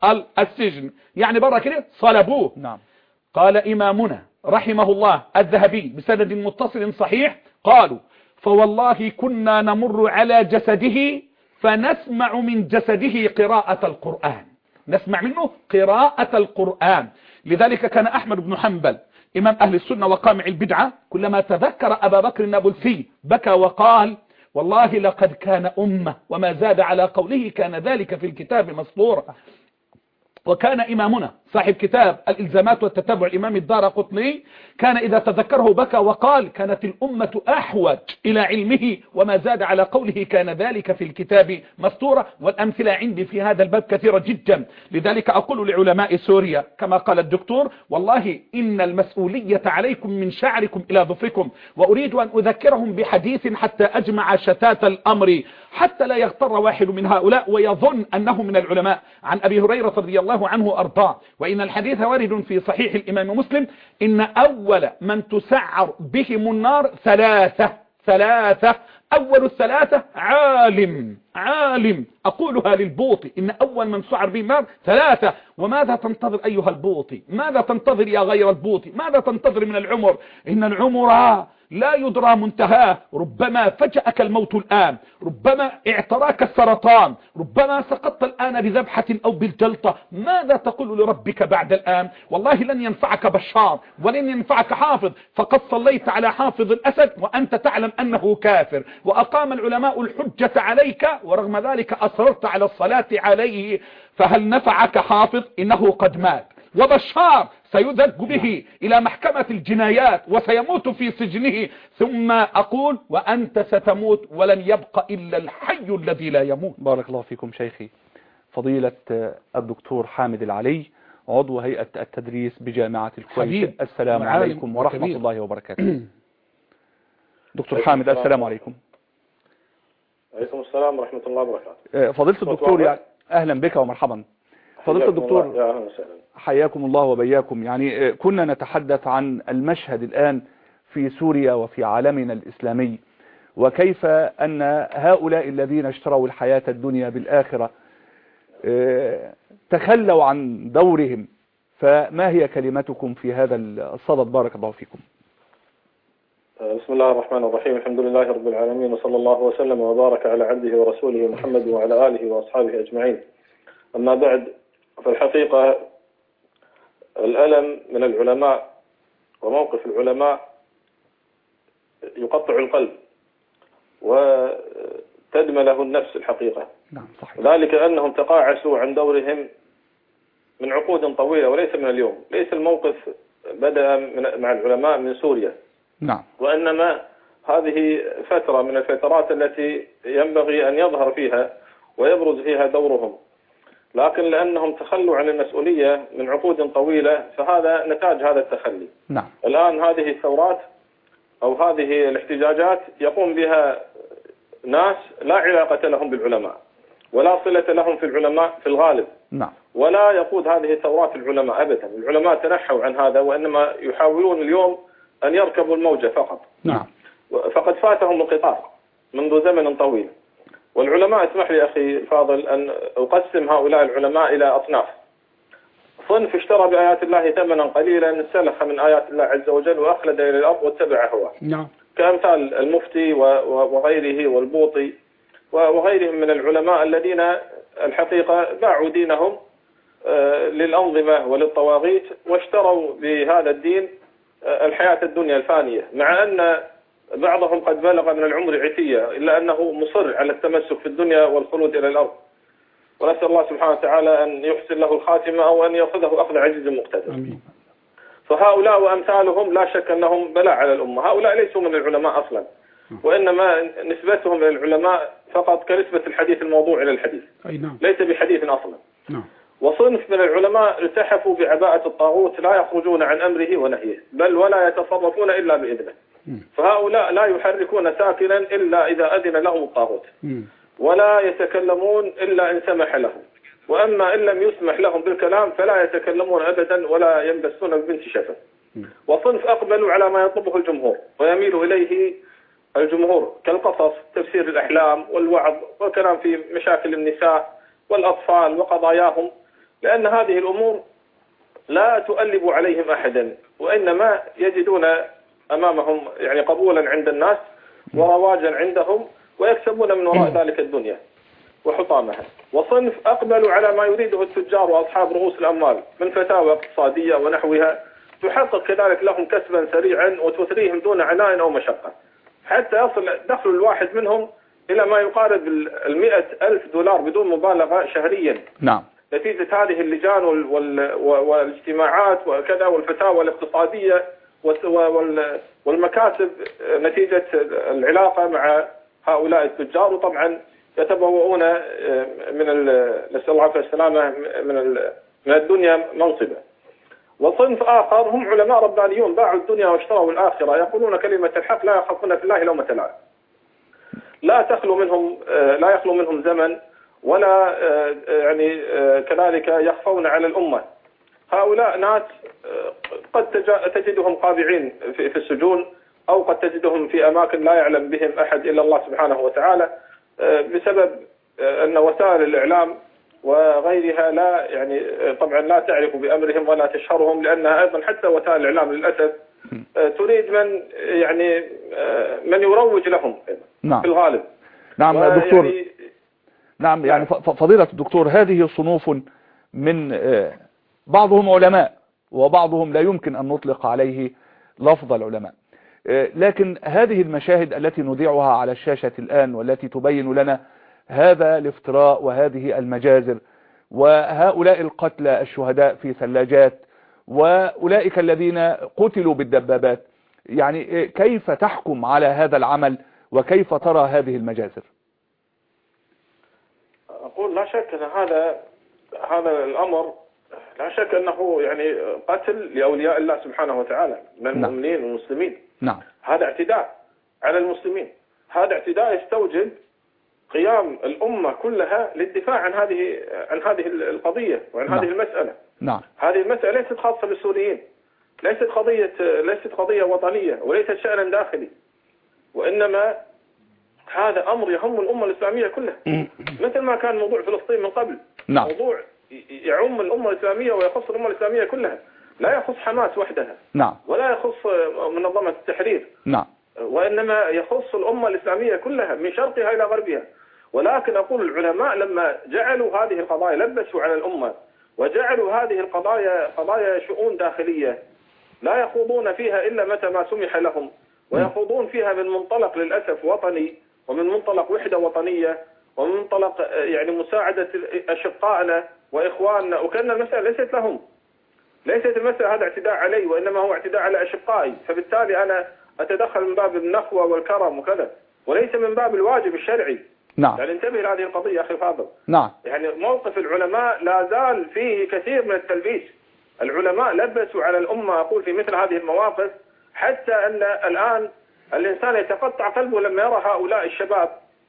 السجن يعني برا كده صلبوه. نعم. قال إمامنا رحمه الله الذهبي بسند متصل صحيح قالوا فوالله كنا نمر على جسده فنسمع من جسده قراءة القرآن، نسمع منه قراءة القرآن. لذلك كان أحمد بن حنبل إمام أهل السنة وقامع البدعة كلما تذكر أبا بكر النابلسي بكى وقال والله لقد كان أمة وما زاد على قوله كان ذلك في الكتاب مسطورا. وكان إمامنا صاحب كتاب الإلزامات والتتبع الإمام الدارقطني كان إذا تذكره بكى وقال كانت الأمة أحوج إلى علمه وما زاد على قوله كان ذلك في الكتاب مسطورة. والأمثلة عندي في هذا الباب كثيرة جدا. لذلك أقول لعلماء سوريا كما قال الدكتور والله إن المسؤولية عليكم من شعركم إلى ظفركم. وأريد أن أذكرهم بحديث حتى أجمع شتات الأمر حتى لا يغتر واحد من هؤلاء ويظن أنه من العلماء. عن أبي هريرة رضي الله عنه أرضاه وإن الحديث وارد في صحيح الإمام مسلم إن أول من تسعر بهم النار ثلاثة ثلاثة أول الثلاثة عالم عالم أقولها للبوطي إن أول من سعر بهم النار ثلاثة. وماذا تنتظر أيها البوطي؟ ماذا تنتظر يا غير البوطي؟ ماذا تنتظر من العمر؟ إن العمر لا يدرى منتهاه. ربما فجأك الموت الآن، ربما اعتراك السرطان، ربما سقطت الآن بذبحة أو بالجلطة. ماذا تقول لربك بعد الآن؟ والله لن ينفعك بشار ولن ينفعك حافظ. فقد صليت على حافظ الأسد وأنت تعلم أنه كافر وأقام العلماء الحجة عليك ورغم ذلك أصررت على الصلاة عليه. فهل نفعك حافظ؟ إنه قد مات. وبشار سيذك به إلى محكمة الجنايات وسيموت في سجنه. ثم أقول وأنت ستموت ولن يبقى إلا الحي الذي لا يموت. بارك الله فيكم شيخي فضيلة الدكتور حامد العلي عضو هيئة التدريس بجامعة الكويت. السلام عليكم ورحمة وكبير. الله وبركاته. دكتور حامد السلام عليكم. عليكم السلام ورحمة الله وبركاته. فضيلة الدكتور يعني أهلا بك ومرحبا. فضيلة الدكتور حياكم الله وبياكم. يعني كنا نتحدث عن المشهد الآن في سوريا وفي عالمنا الإسلامي وكيف أن هؤلاء الذين اشتروا الحياة الدنيا بالآخرة تخلوا عن دورهم. فما هي كلمتكم في هذا الصدد؟ بارك الله فيكم. بسم الله الرحمن الرحيم. الحمد لله رب العالمين وصلى الله وسلم وبارك على عبده ورسوله محمد وعلى آله وأصحابه أجمعين. أما بعد فالحقيقة الألم من العلماء وموقف العلماء يقطع القلب وتدمى له النفس الحقيقة. نعم صحيح. ذلك أنهم تقاعسوا عن دورهم من عقود طويلة وليس من اليوم. ليس الموقف بدأ مع العلماء من سوريا. نعم. وإنما هذه فترة من الفترات التي ينبغي أن يظهر فيها ويبرز فيها دورهم، لكن لأنهم تخلوا عن المسؤولية من عقود طويلة فهذا نتاج هذا التخلي. نعم. الآن هذه الثورات أو هذه الاحتجاجات يقوم بها ناس لا علاقة لهم بالعلماء ولا صلة لهم في العلماء في الغالب. نعم. ولا يقود هذه الثورات العلماء أبدا. العلماء تنحوا عن هذا وإنما يحاولون اليوم أن يركبوا الموجة فقط. نعم. فقد فاتهم القطار منذ زمن طويل. والعلماء اسمح لي أخي الفاضل أن أقسم هؤلاء العلماء إلى أصناف. صنف اشترى بآيات الله ثمنا قليلا سلخ من آيات الله عز وجل وأخلد إلى الأرض واتبع هواه. نعم. كأمثال المفتي وغيره والبوطي وغيرهم من العلماء الذين الحقيقة باعوا دينهم للأنظمة وللطواغيت واشتروا بهذا الدين الحياة الدنيا الفانية، مع أن بعضهم قد بلغ من العمر عتية إلا أنه مصر على التمسك في الدنيا والخلود إلى الأرض. ونسأل الله سبحانه وتعالى أن يحسن له الخاتمة أو أن يأخذه أخذ عزيز مقتدر. فهؤلاء وأمثالهم لا شك أنهم بلاء على الأمة. هؤلاء ليسوا من العلماء أصلا وإنما نسبتهم إلى العلماء فقط كنسبة الحديث الموضوع إلى الحديث. أي نعم. ليس بحديث أصلا. نعم. وصنف من العلماء التحفوا بعباءة الطاغوت لا يخرجون عن أمره ونهيه بل ولا يتصرفون إلا بإذنه. فهؤلاء لا يحركون ساكنا إلا إذا أذن لهم الطاغوت ولا يتكلمون إلا إن سمح لهم، وأما إن لم يسمح لهم بالكلام فلا يتكلمون أبدا ولا ينبسون ببنت شفة. وصنف أقبلوا على ما يطلبه الجمهور ويميل إليه الجمهور كالقصص تفسير الأحلام والوعظ والكلام في مشاكل النساء والأطفال وقضاياهم، لأن هذه الأمور لا تؤلب عليهم أحدا وإنما يجدون أمامهم يعني قبولا عند الناس ورواجا عندهم ويكسبون من وراء ذلك الدنيا وحطامها. وصنف أقبلوا على ما يريده التجار وأصحاب رؤوس الأموال من فتاوى اقتصادية ونحوها تحقق كذلك لهم كسبا سريعا وتثريهم دون عناء أو مشقة، حتى يصل دخل الواحد منهم إلى ما يقارب المئة ألف دولار بدون مبالغة شهريا. نعم. نتيجة هذه اللجان وال وال والاجتماعات وكذا والفتاوى الاقتصادية والمكاسب نتيجة العلاقة مع هؤلاء التجار. وطبعا يتبوؤون من نسأل الله العافية والسلامة من من الدنيا منصبا. وصنف آخر هم علماء ربانيون باعوا الدنيا واشتروا الآخرة، يقولون كلمة الحق لا يخافون في الله لومة لائم. لا تخلو منهم لا يخلو منهم زمن ولا يعني كذلك يخفون على الأمة. هؤلاء ناس قد تجدهم قابعين في السجون، أو قد تجدهم في أماكن لا يعلم بهم أحد إلا الله سبحانه وتعالى، بسبب أن وسائل الإعلام وغيرها لا يعني طبعا لا تعرف بأمرهم ولا تشهرهم، لأنها أيضا حتى وسائل الإعلام للأسف تريد من يعني من يروج لهم. نعم. في الغالب. نعم دكتور. يعني نعم يعني فضيلة الدكتور، هذه صنوف من بعضهم علماء وبعضهم لا يمكن أن نطلق عليه لفظ العلماء، لكن هذه المشاهد التي نذيعها على الشاشة الآن والتي تبين لنا هذا الافتراء وهذه المجازر وهؤلاء القتلى الشهداء في ثلاجات وأولئك الذين قتلوا بالدبابات، يعني كيف تحكم على هذا العمل وكيف ترى هذه المجازر؟ أقول لا شك أن هذا هذا الأمر لا شك أنه يعني قتل لأولياء الله سبحانه وتعالى من المؤمنين والمسلمين. نعم. هذا اعتداء على المسلمين، هذا اعتداء يستوجب قيام الأمة كلها للدفاع عن هذه عن هذه القضية وعن نعم. هذه المسألة. نعم. هذه المسألة ليست خاصة بالسوريين، ليست قضية ليست قضية وطنية وليست شأنا داخلي، وإنما هذا أمر يهم الأمة الإسلامية كلها، مثل ما كان موضوع فلسطين من قبل. نعم. موضوع يعم الأمة الإسلامية ويخص الأمة الإسلامية كلها، لا يخص حماس وحدها. نعم. ولا يخص منظمة التحرير. نعم. وإنما يخص الأمة الإسلامية كلها من شرقها إلى غربها. ولكن أقول العلماء لما جعلوا هذه القضايا لبسوا على الأمة وجعلوا هذه القضايا قضايا شؤون داخلية لا يخوضون فيها إلا متى ما سمح لهم، ويخوضون فيها من منطلق للأسف وطني ومن منطلق وحدة وطنية ومن منطلق يعني مساعدة أشقائنا وإخواننا، وكأن المسألة ليست لهم، ليست المسألة هذا اعتداء علي وإنما هو اعتداء على أشقائي، فبالتالي أنا أتدخل من باب النخوة والكرم وكذا وليس من باب الواجب الشرعي. نعم. يعني انتبه لهذه القضية أخي الفاضل. نعم. يعني موقف العلماء لا زال فيه كثير من التلبيس. العلماء لبسوا على الأمة أقول في مثل هذه المواقف، حتى أن الآن الإنسان يتقطع قلبه لما يرى هؤلاء الشباب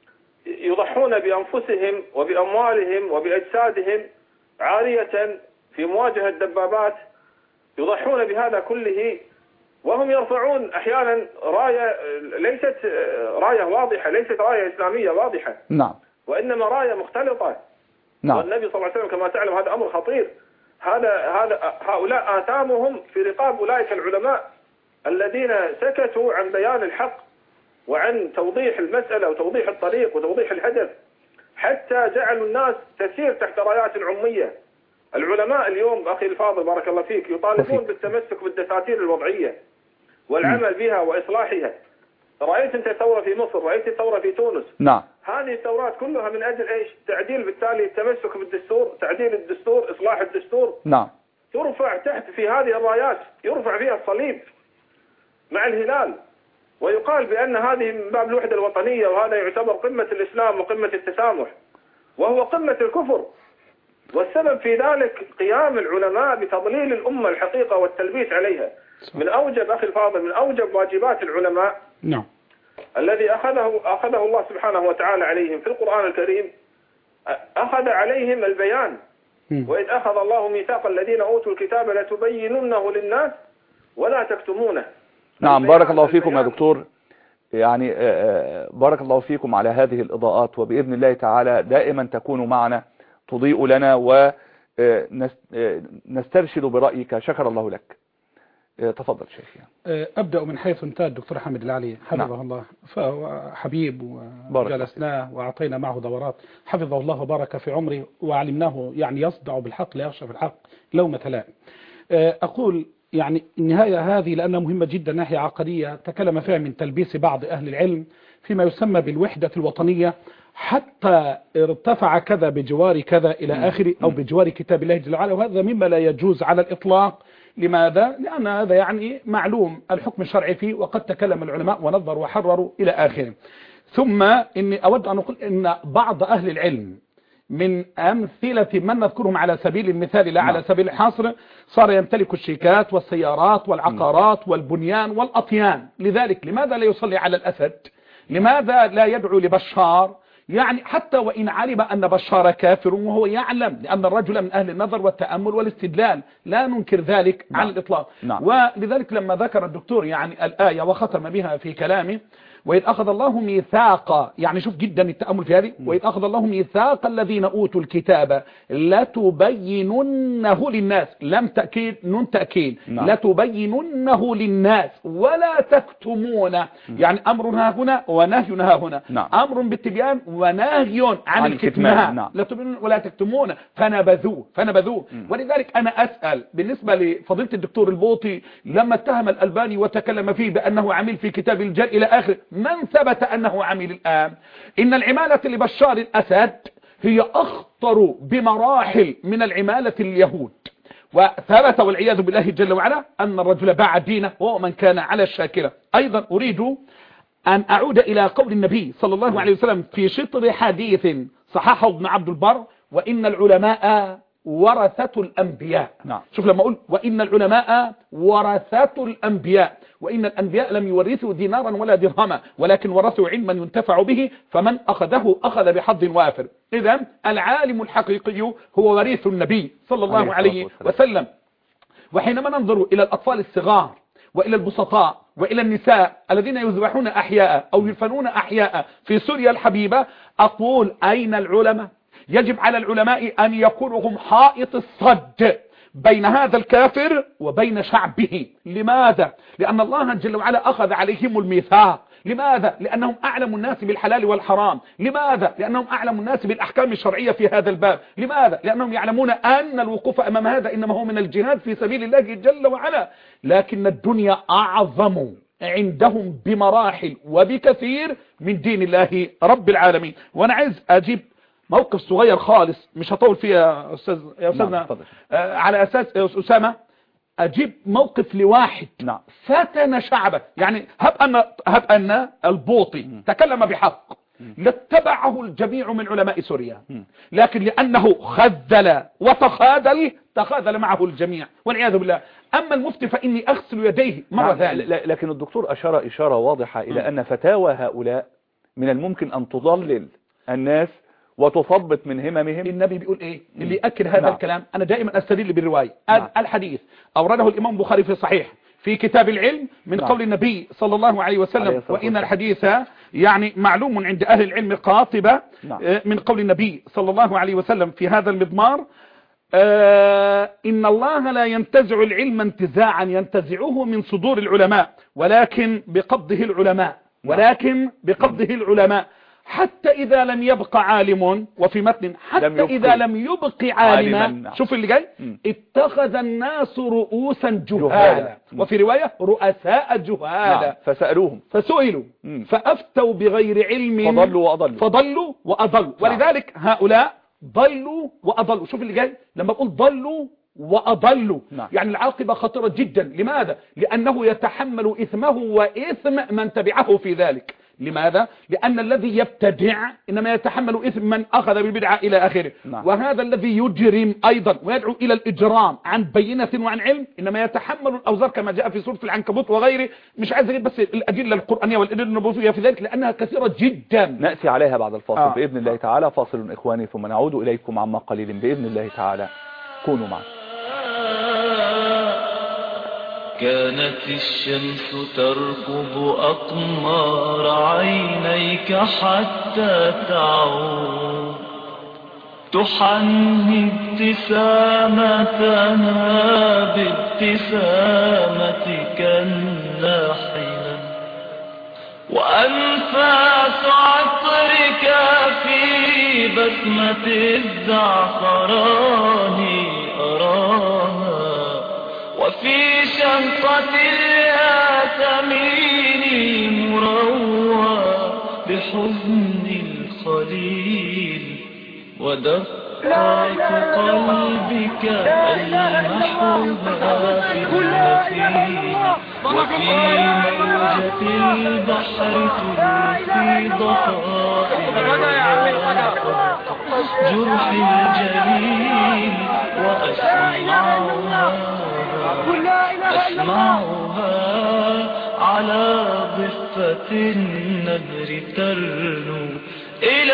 يضحون بأنفسهم وبأموالهم وبأجسادهم عارية في مواجهة دبابات، يضحون بهذا كله وهم يرفعون أحيانا راية ليست راية واضحة، ليست راية إسلامية واضحة. نعم. وإنما راية مختلطة. نعم. والنبي صلى الله عليه وسلم كما تعلم هذا أمر خطير. هذا هذا هؤلاء آثامهم في رقاب أولئك العلماء الذين سكتوا عن بيان الحق وعن توضيح المسألة وتوضيح الطريق وتوضيح الهدف، حتى جعلوا الناس تسير تحت رايات عمية. العلماء اليوم أخي الفاضل بارك الله فيك يطالبون بالتمسك بالدساتير الوضعية والعمل بها وإصلاحها. رأيت أنت ثورة في مصر، رأيت ثورة في تونس. نعم. هذه الثورات كلها من أجل إيش؟ تعديل، بالتالي التمسك بالدستور، تعديل الدستور، إصلاح الدستور. نعم. ترفع تحت في هذه الرايات يرفع فيها الصليب مع الهلال، ويقال بأن هذه من باب الوحدة الوطنية، وهذا يعتبر قمة الإسلام وقمة التسامح، وهو قمة الكفر. والسبب في ذلك قيام العلماء بتضليل الأمة الحقيقة والتلبيس عليها. من أوجب أخي الفاضل من أوجب واجبات العلماء نعم الذي أخذه أخذه الله سبحانه وتعالى عليهم في القرآن الكريم، أخذ عليهم البيان. وإذ أخذ الله ميثاق الذين أوتوا الكتاب لتبيننه للناس ولا تكتمونه. نعم. بارك الله فيكم يا دكتور، يعني بارك الله فيكم على هذه الإضاءات، وبإذن الله تعالى دائما تكونوا معنا تضيء لنا ونسترشد برأيك. شكر الله لك. تفضل شيخي. أبدأ من حيث انتهى الدكتور حامد العلي حفظه نعم. الله، فهو حبيب وجلسناه وأعطينا معه دورات حفظه الله وبارك في عمره، وعلمناه يعني يصدع بالحق لا يخشى في الحق لومة لائم. أقول يعني النهاية هذه لأنها مهمة جدا ناحية عقدية تكلم فيها من تلبيس بعض أهل العلم فيما يسمى بالوحدة الوطنية، حتى ارتفع كذا بجوار كذا إلى آخره، أو بجوار كتاب الله جل وعلا، وهذا مما لا يجوز على الإطلاق. لماذا؟ لأن هذا يعني معلوم الحكم الشرعي فيه، وقد تكلم العلماء ونظروا وحرروا إلى آخره. ثم إني أود أن أقول إن بعض أهل العلم من أمثلة من نذكرهم على سبيل المثال لا على سبيل الحصر، صار يمتلك الشيكات والسيارات والعقارات والبنيان والأطيان. لذلك لماذا لا يصلي على الأسد؟ لماذا لا يدعو لبشار؟ يعني حتى وإن علم أن بشار كافر وهو يعلم، لأن الرجل من أهل النظر والتأمل والاستدلال، لا ننكر ذلك نعم. على الإطلاق نعم. ولذلك لما ذكر الدكتور يعني الآية وختم بها في كلامه، وإذ أخذ الله ميثاق، يعني شوف جدا التأمل في هذه، وإذ أخذ الله ميثاق الذين أوتوا الكتاب لتبيننه للناس، لم تأكيد نون تأكيد نعم. لتبيننه للناس ولا تكتمونه، يعني أمر ها هنا ونهي ها هنا نعم. أمر بالتبيان ونهي عن, عن الكتمان نعم. لا تبينون ولا تكتمونه فنبذوه فنبذوه م. ولذلك أنا أسأل بالنسبة لفضيلة الدكتور البوطي لما اتهم الألباني وتكلم فيه بأنه عمل في كتاب الجل إلى آخر، من ثبت أنه عمل الآن؟ إن العمالة لبشار الأسد هي أخطر بمراحل من العمالة اليهود، وثبت والعياذ بالله جل وعلا أن الرجل باع دينه وهو من كان على الشاكلة. أيضا أريد أن أعود إلى قول النبي صلى الله عليه وسلم في شطر حديث صححه ابن عبد البر: وإن العلماء ورثة الأنبياء نعم. شوف لما أقول وإن العلماء ورثة الأنبياء، وإن الأنبياء لم يورثوا دينارا ولا درهما ولكن ورثوا علما ينتفع به، فمن أخذه أخذ بحظ وافر. إذن العالم الحقيقي هو وريث النبي صلى الله عليه وسلم. وحينما ننظر إلى الأطفال الصغار وإلى البسطاء وإلى النساء الذين يذبحون أحياء أو يدفنون أحياء في سوريا الحبيبة، أقول أين العلماء؟ يجب على العلماء أن يكونوا هم حائط الصد بين هذا الكافر وبين شعبه. لماذا؟ لأن الله جل وعلا أخذ عليهم الميثاق. لماذا؟ لأنهم أعلم الناس بالحلال والحرام. لماذا؟ لأنهم أعلم الناس بالأحكام الشرعية في هذا الباب. لماذا؟ لأنهم يعلمون أن الوقوف أمام هذا إنما هو من الجهاد في سبيل الله جل وعلا. لكن الدنيا أعظم عندهم بمراحل وبكثير من دين الله رب العالمين. وأنا عايز أجيب موقف صغير خالص مش هطول فيه يا أستاذ يا أستاذنا نعم. آه على أساس أسامة أجيب موقف لواحد نعم. فتن شعبه. يعني هب أن هب أن البوطي م. تكلم بحق لاتبعه الجميع من علماء سوريا، م. لكن لأنه خذل وتخاذل تخاذل معه الجميع والعياذ بالله. أما المفتي فإني أغسل يديه مرة ثانية. نعم. لكن الدكتور أشار إشارة واضحة إلى م. أن فتاوى هؤلاء من الممكن أن تضلل الناس وتثبط من هممهم. النبي بيقول ايه اللي يأكد هذا نعم. الكلام؟ انا دائما استدل بالرواية نعم. الحديث اورده الامام البخاري في صحيح في كتاب العلم من نعم. قول النبي صلى الله عليه وسلم عليه وإن الحديث يعني معلوم عند اهل العلم قاطبة نعم. من قول النبي صلى الله عليه وسلم في هذا المضمار: آه إن الله لا ينتزع العلم انتزاعا ينتزعه من صدور العلماء ولكن بقبضه العلماء ولكن بقبضه العلماء حتى إذا لم يبقى عالم. وفي متن حتى لم إذا لم يبقى عالما, عالما. شوف اللي جاي م. اتخذ الناس رؤوسا جهالا، وفي رواية رؤساء جهالا نعم. فسألوهم فسئلوا م. فأفتوا بغير علم فضلوا وأضلوا فضلوا وأضلوا نعم. ولذلك هؤلاء ضلوا وأضلوا. شوف اللي جاي لما أقول ضلوا وأضلوا نعم. يعني العاقبة خطيرة جدا. لماذا؟ لأنه يتحمل إثمه وإثم من تبعه في ذلك. لماذا؟ لأن الذي يبتدع إنما يتحمل إثم من أخذ بالبدعة إلى آخره نعم. وهذا الذي يجرم أيضا ويدعو إلى الإجرام عن بينة وعن علم إنما يتحمل الأوزار كما جاء في سورة العنكبوت وغيره. مش عايز أجيب بس الأدلة القرآنية والأدلة النبوية في ذلك لأنها كثيرة جدا. نأتي عليها بعد الفاصل آه. بإذن الله تعالى. فاصل إخواني ثم نعود إليكم عما قليل بإذن الله تعالى. كونوا معنا. كانت الشمس تركض أقمار عينيك حتى تعود تحني ابتسامتها بابتسامتك الناحلة وأنفاس عطرك في بسمة الزعفران أراها وفي شنطة الياسمين مروى الحزن الخليل ودقات قلبك المحوها في النفيل وفي موجة البحر تلقي ضفائرها جرح الجليل وأسمعها أسمعها على ضفة النهر ترنو إلى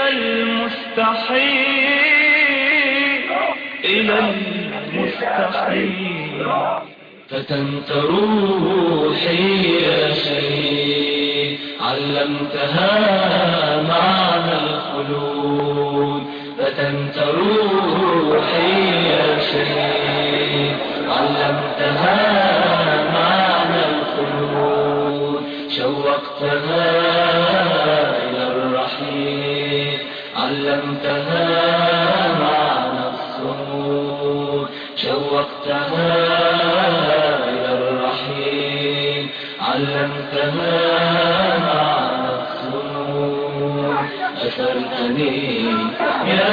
المستحيل إلى المستحيل فتنت روحي يا شهيد علمتها معنى الخلود فتنت روحي يا شهيد علمتها معنى الخلود شوقتها إلى الرحيل علمتها معنى الصمود شوقتها إلى الرحيل علمتها معنى الصمود أسرتني يا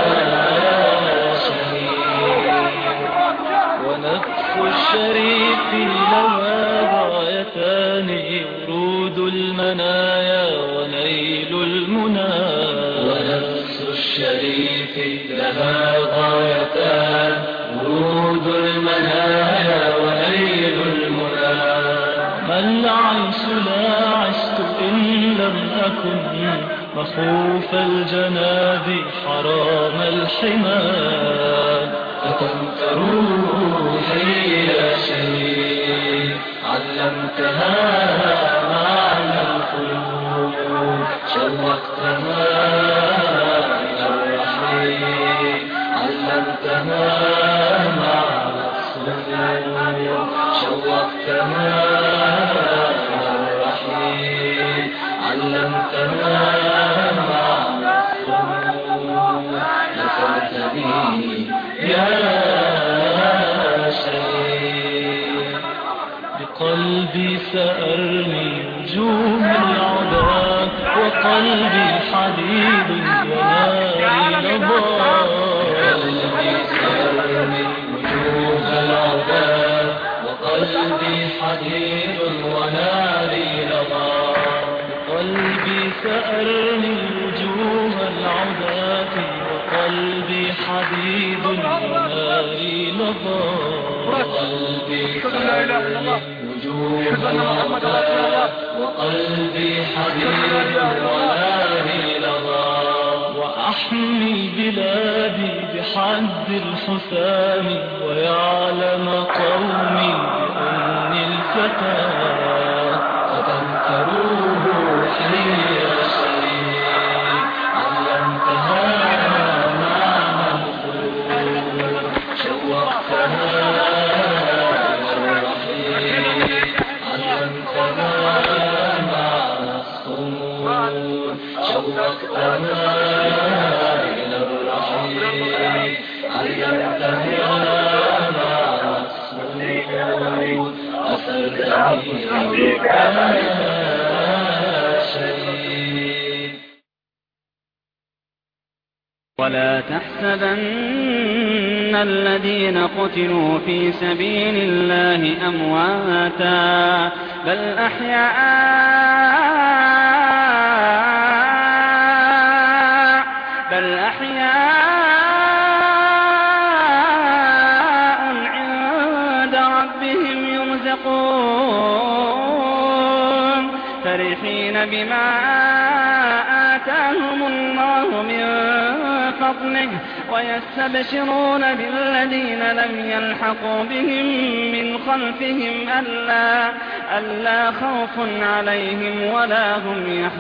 ونفس الشريف لها غايتان ورود المنايا ونيل المنى ونفس الشريف لها غايتان ورود المنايا ونيل المنى ما العيش لا عشت إن لم أكن مخوف الجناب حرام الحمام فتنت روحي يا شهيد علمتها معنى الخلود شوقتها إلى الرحيل علمتها معنى الصمود شوقتها إلى الرحيل علمتها معنى الصمود نسلتني يا شهيد بقلبي سأرمي نجوم العذاب وقلبي حديد وناري لظى بقلبي سأرمي نجوم العذاب وقلبي حديد وناري لظى بقلبي سأرمي نجوم العذاب قلبي حديد وناري لظى وقلبي سأرمي نجوم العذاب وقلبي حديد وناري لظى وأحمي بلادي بحد الحسام ويعلم قومي بأني الفتى فتنت روحي يا شهيد علمتها شوقتها إلى الرحيل علمتها معنى الصمود شوقتها إلى الرحيل علمتها معنى الصمود أسرتني يا شهيد ولا تحسبن الذين قتلوا في سبيل الله أمواتا بل أحياء بل أحياء عند ربهم يرزقون فرحين بما آتاهم الله من فضله ويستبشرون بالذين لم يلحقوا بهم من خلفهم ألا, ألا خوف عليهم ولا هم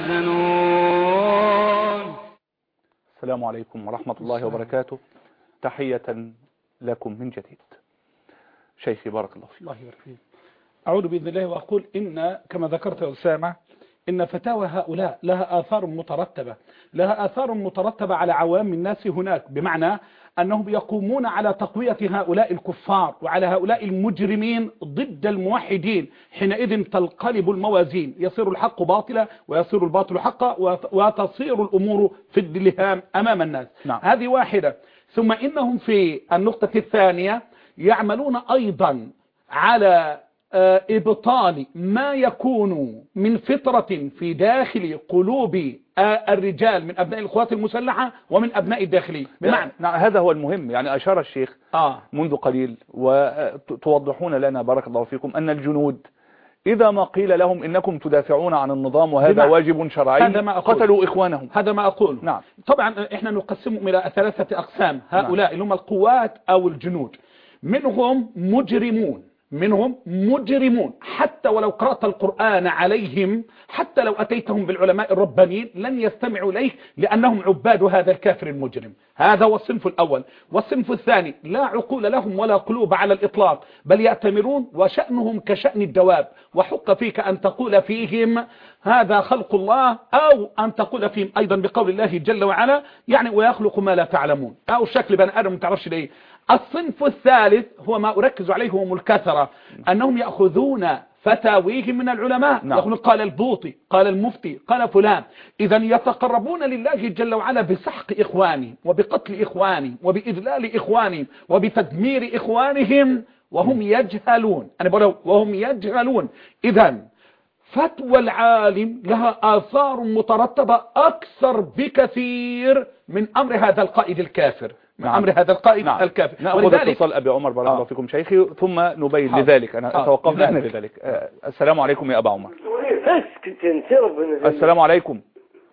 يحزنون. السلام عليكم ورحمة الله وبركاته. تحية لكم من جديد. شيخي بارك الله فيك. الله يبارك فيك. أعود بإذن الله وأقول إن كما ذكرت يا أسامة إن فتاوى هؤلاء لها آثار مترتبة لها آثار مترتبة على عوام الناس هناك، بمعنى أنهم يقومون على تقوية هؤلاء الكفار وعلى هؤلاء المجرمين ضد الموحدين. حينئذ تنقلب الموازين، يصير الحق باطلا ويصير الباطل حقا وتصير الأمور في اللهام أمام الناس. نعم. هذه واحدة. ثم إنهم في النقطة الثانية يعملون أيضا على إبطال ما يكون من فطرة في داخل قلوب الرجال من أبناء القوات المسلحة ومن أبناء الداخلية. بمعنى نعم هذا هو المهم. يعني أشار الشيخ آه. منذ قليل وتوضحون لنا بارك الله فيكم أن الجنود إذا ما قيل لهم إنكم تدافعون عن النظام وهذا واجب شرعي قتلوا إخوانهم. هذا ما أقول. نعم. طبعا إحنا نقسمهم إلى ثلاثة أقسام. هؤلاء نعم. اللي هم القوات أو الجنود، منهم مجرمون منهم مجرمون حتى ولو قرأت القرآن عليهم، حتى لو أتيتهم بالعلماء الربانيين لن يستمعوا إليه لأنهم عباد هذا الكافر المجرم. هذا هو الصنف الأول. والصنف الثاني لا عقول لهم ولا قلوب على الإطلاق، بل يأتمرون وشأنهم كشأن الدواب، وحق فيك أن تقول فيهم هذا خلق الله، أو أن تقول فيهم أيضا بقول الله جل وعلا يعني ويخلق ما لا تعلمون، أو شكل بني آدم متعرفش ليه. الصنف الثالث هو ما أركز عليه هم الكثرة، أنهم يأخذون فتاويهم من العلماء. نعم. يقولون قال البوطي قال المفتي قال فلان. إذا يتقربون لله جل وعلا بسحق إخوانهم وبقتل إخوانهم وبإذلال إخوانهم وبتدمير إخوانهم وهم يجهلون. أنا بقول وهم يجهلون. إذا فتوى العالم لها آثار مترتبة أكثر بكثير من أمر هذا القائد الكافر. نعم. أمر هذا القائد نعم. الكافر. نأخذ اتصال أبي عمر بارك الله فيكم شيخي ثم نبين حاضر. لذلك أنا حاضر. توقفنا عن لذلك. آه. السلام عليكم يا أبا عمر. السلام عليكم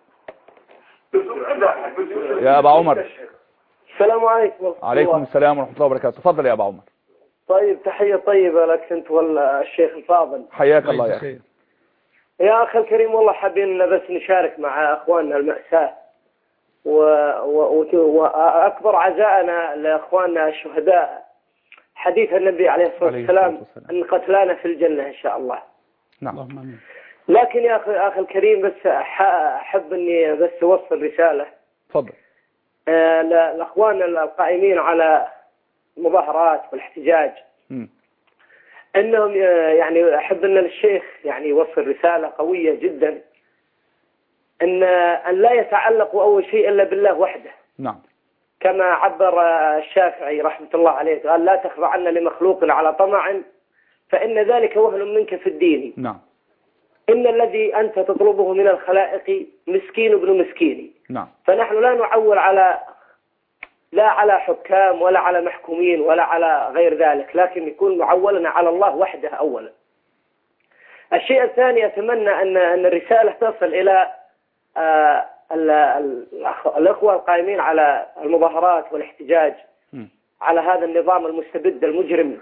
يا أبا عمر. السلام عليكم. عليكم السلام ورحمة الله وبركاته. تفضل يا أبا عمر. طيب تحية طيبة لك أنت والشيخ الفاضل. حياك الله يا أخي. يا أخي الكريم والله حابين بس نشارك مع أخواننا المأساة و... و... وأكبر عزائنا لأخواننا الشهداء حديث النبي عليه الصلاة والسلام أن قتلانا في الجنة إن شاء الله. نعم. لكن يا أخي أخي الكريم بس أحب أني بس أوصل رسالة. تفضل. آه لأخواننا القائمين على المظاهرات والاحتجاج. م. أنهم يعني أحب أن الشيخ يعني يوصل رسالة قوية جدا أن أن لا يتعلقوا أول شيء إلا بالله وحده. نعم. كما عبر الشافعي رحمة الله عليه قال لا تخضعن لمخلوق على طمع فإن ذلك وهن منك في الدين. نعم. إن الذي أنت تطلبه من الخلائق مسكين ابن مسكين. نعم. فنحن لا نعول على لا على حكام ولا على محكومين ولا على غير ذلك، لكن يكون معولنا على الله وحده أولا. الشيء الثاني أتمنى أن أن الرسالة تصل إلى آه الأخوة القائمين على المظاهرات والاحتجاج م. على هذا النظام المستبد المجرم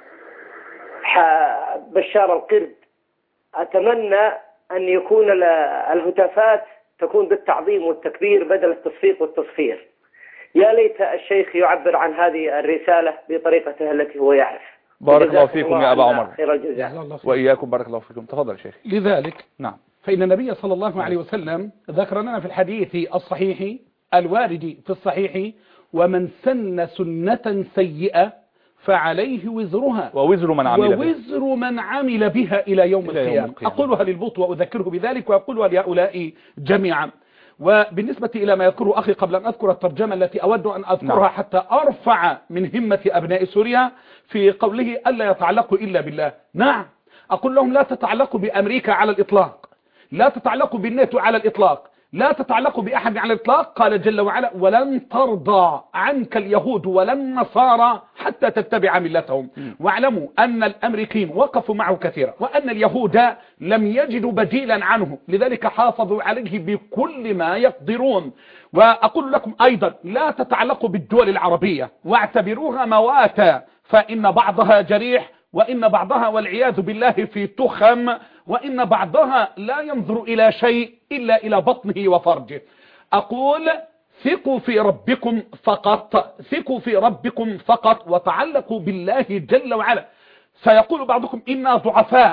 بشار القرد. أتمنى أن يكون الهتافات تكون بالتعظيم والتكبير بدل التصفيق والتصفير. يا ليت الشيخ يعبر عن هذه الرسالة بطريقته التي هو يعرف. بارك الله فيكم يا أبا عمر. خير الجزاء. وإياكم بارك الله فيكم. تفضل يا شيخ. لذلك نعم. فإن النبي صلى الله عليه وسلم ذكر لنا في الحديث الصحيح الوارد في الصحيح ومن سن سنة سيئة فعليه وزرها ووزر من عمل بها ووزر من عمل بها إلى يوم القيامة. أقولها للبط وأذكره بذلك وأقولها لهؤلاء جميعا. وبالنسبة إلى ما يذكره أخي قبل أن أذكر الترجمة التي أود أن أذكرها نعم. حتى أرفع من همة أبناء سوريا في قوله ألا يتعلقوا إلا بالله. نعم أقول لهم لا تتعلقوا بأمريكا على الإطلاق، لا تتعلقوا بالناتو على الإطلاق، لا تتعلقوا بأحد على الإطلاق. قال جل وعلا ولن ترضى عنك اليهود ولا النصارى حتى تتبع ملتهم. واعلموا أن الأمريكيين وقفوا معه كثيرا وأن اليهود لم يجدوا بديلا عنه، لذلك حافظوا عليه بكل ما يقدرون. وأقول لكم أيضا لا تتعلقوا بالدول العربية واعتبروها مواتا، فإن بعضها جريح وإن بعضها والعياذ بالله في تخم، وإن بعضها لا ينظر إلى شيء إلا إلى بطنه وفرجه. أقول ثقوا في ربكم فقط، ثقوا في ربكم فقط وتعلقوا بالله جل وعلا. سيقول بعضكم إنا ضعفاء،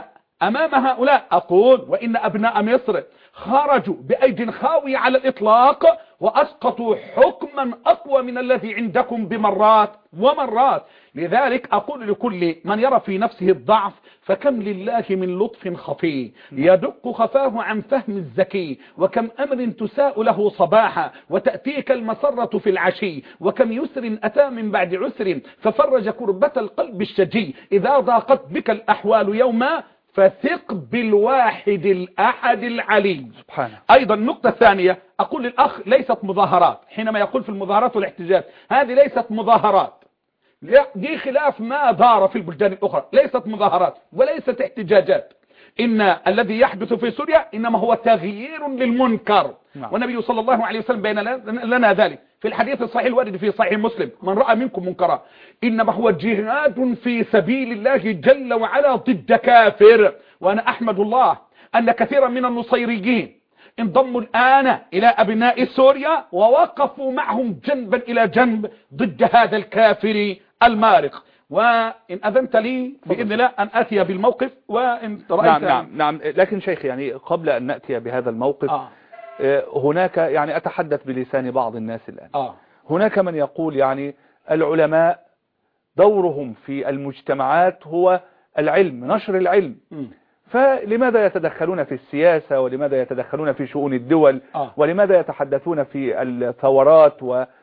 أمام هؤلاء أقول وإن أبناء مصر خرجوا بأيد خاوية على الإطلاق وأسقطوا حكما أقوى من الذي عندكم بمرات ومرات. لذلك أقول لكل من يرى في نفسه الضعف فكم لله من لطف خفي يدق خفاه عن فهم الذكي، وكم أمر تساء له صباحا وتأتيك المسرة في العشي، وكم يسر أتى من بعد عسر ففرج كربة القلب الشجي. إذا ضاقت بك الأحوال يوما فثق بالواحد الأحد العلي سبحانه. أيضا النقطة الثانية أقول للأخ ليست مظاهرات، حينما يقول في المظاهرات والاحتجاج هذه ليست مظاهرات، دي خلاف ما دار في البلدان الأخرى، ليست مظاهرات وليست احتجاجات. إن الذي يحدث في سوريا إنما هو تغيير للمنكر، نعم. والنبي صلى الله عليه وسلم بين لنا ذلك في الحديث الصحيح الوارد في صحيح مسلم: من رأى منكم منكرا إنما هو جهاد في سبيل الله جل وعلا ضد كافر. وأنا أحمد الله أن كثيرا من النصيريين انضموا الآن إلى أبناء سوريا ووقفوا معهم جنبا إلى جنب ضد هذا الكافر المارق. وإن أذنت لي بإذن الله أن أتي بالموقف وإن رأيت. نعم نعم نعم لكن شيخ يعني قبل أن نأتي بهذا الموقف آه. هناك يعني أتحدث بلسان بعض الناس الآن آه. هناك من يقول يعني العلماء دورهم في المجتمعات هو العلم، نشر العلم، م. فلماذا يتدخلون في السياسة ولماذا يتدخلون في شؤون الدول آه. ولماذا يتحدثون في الثورات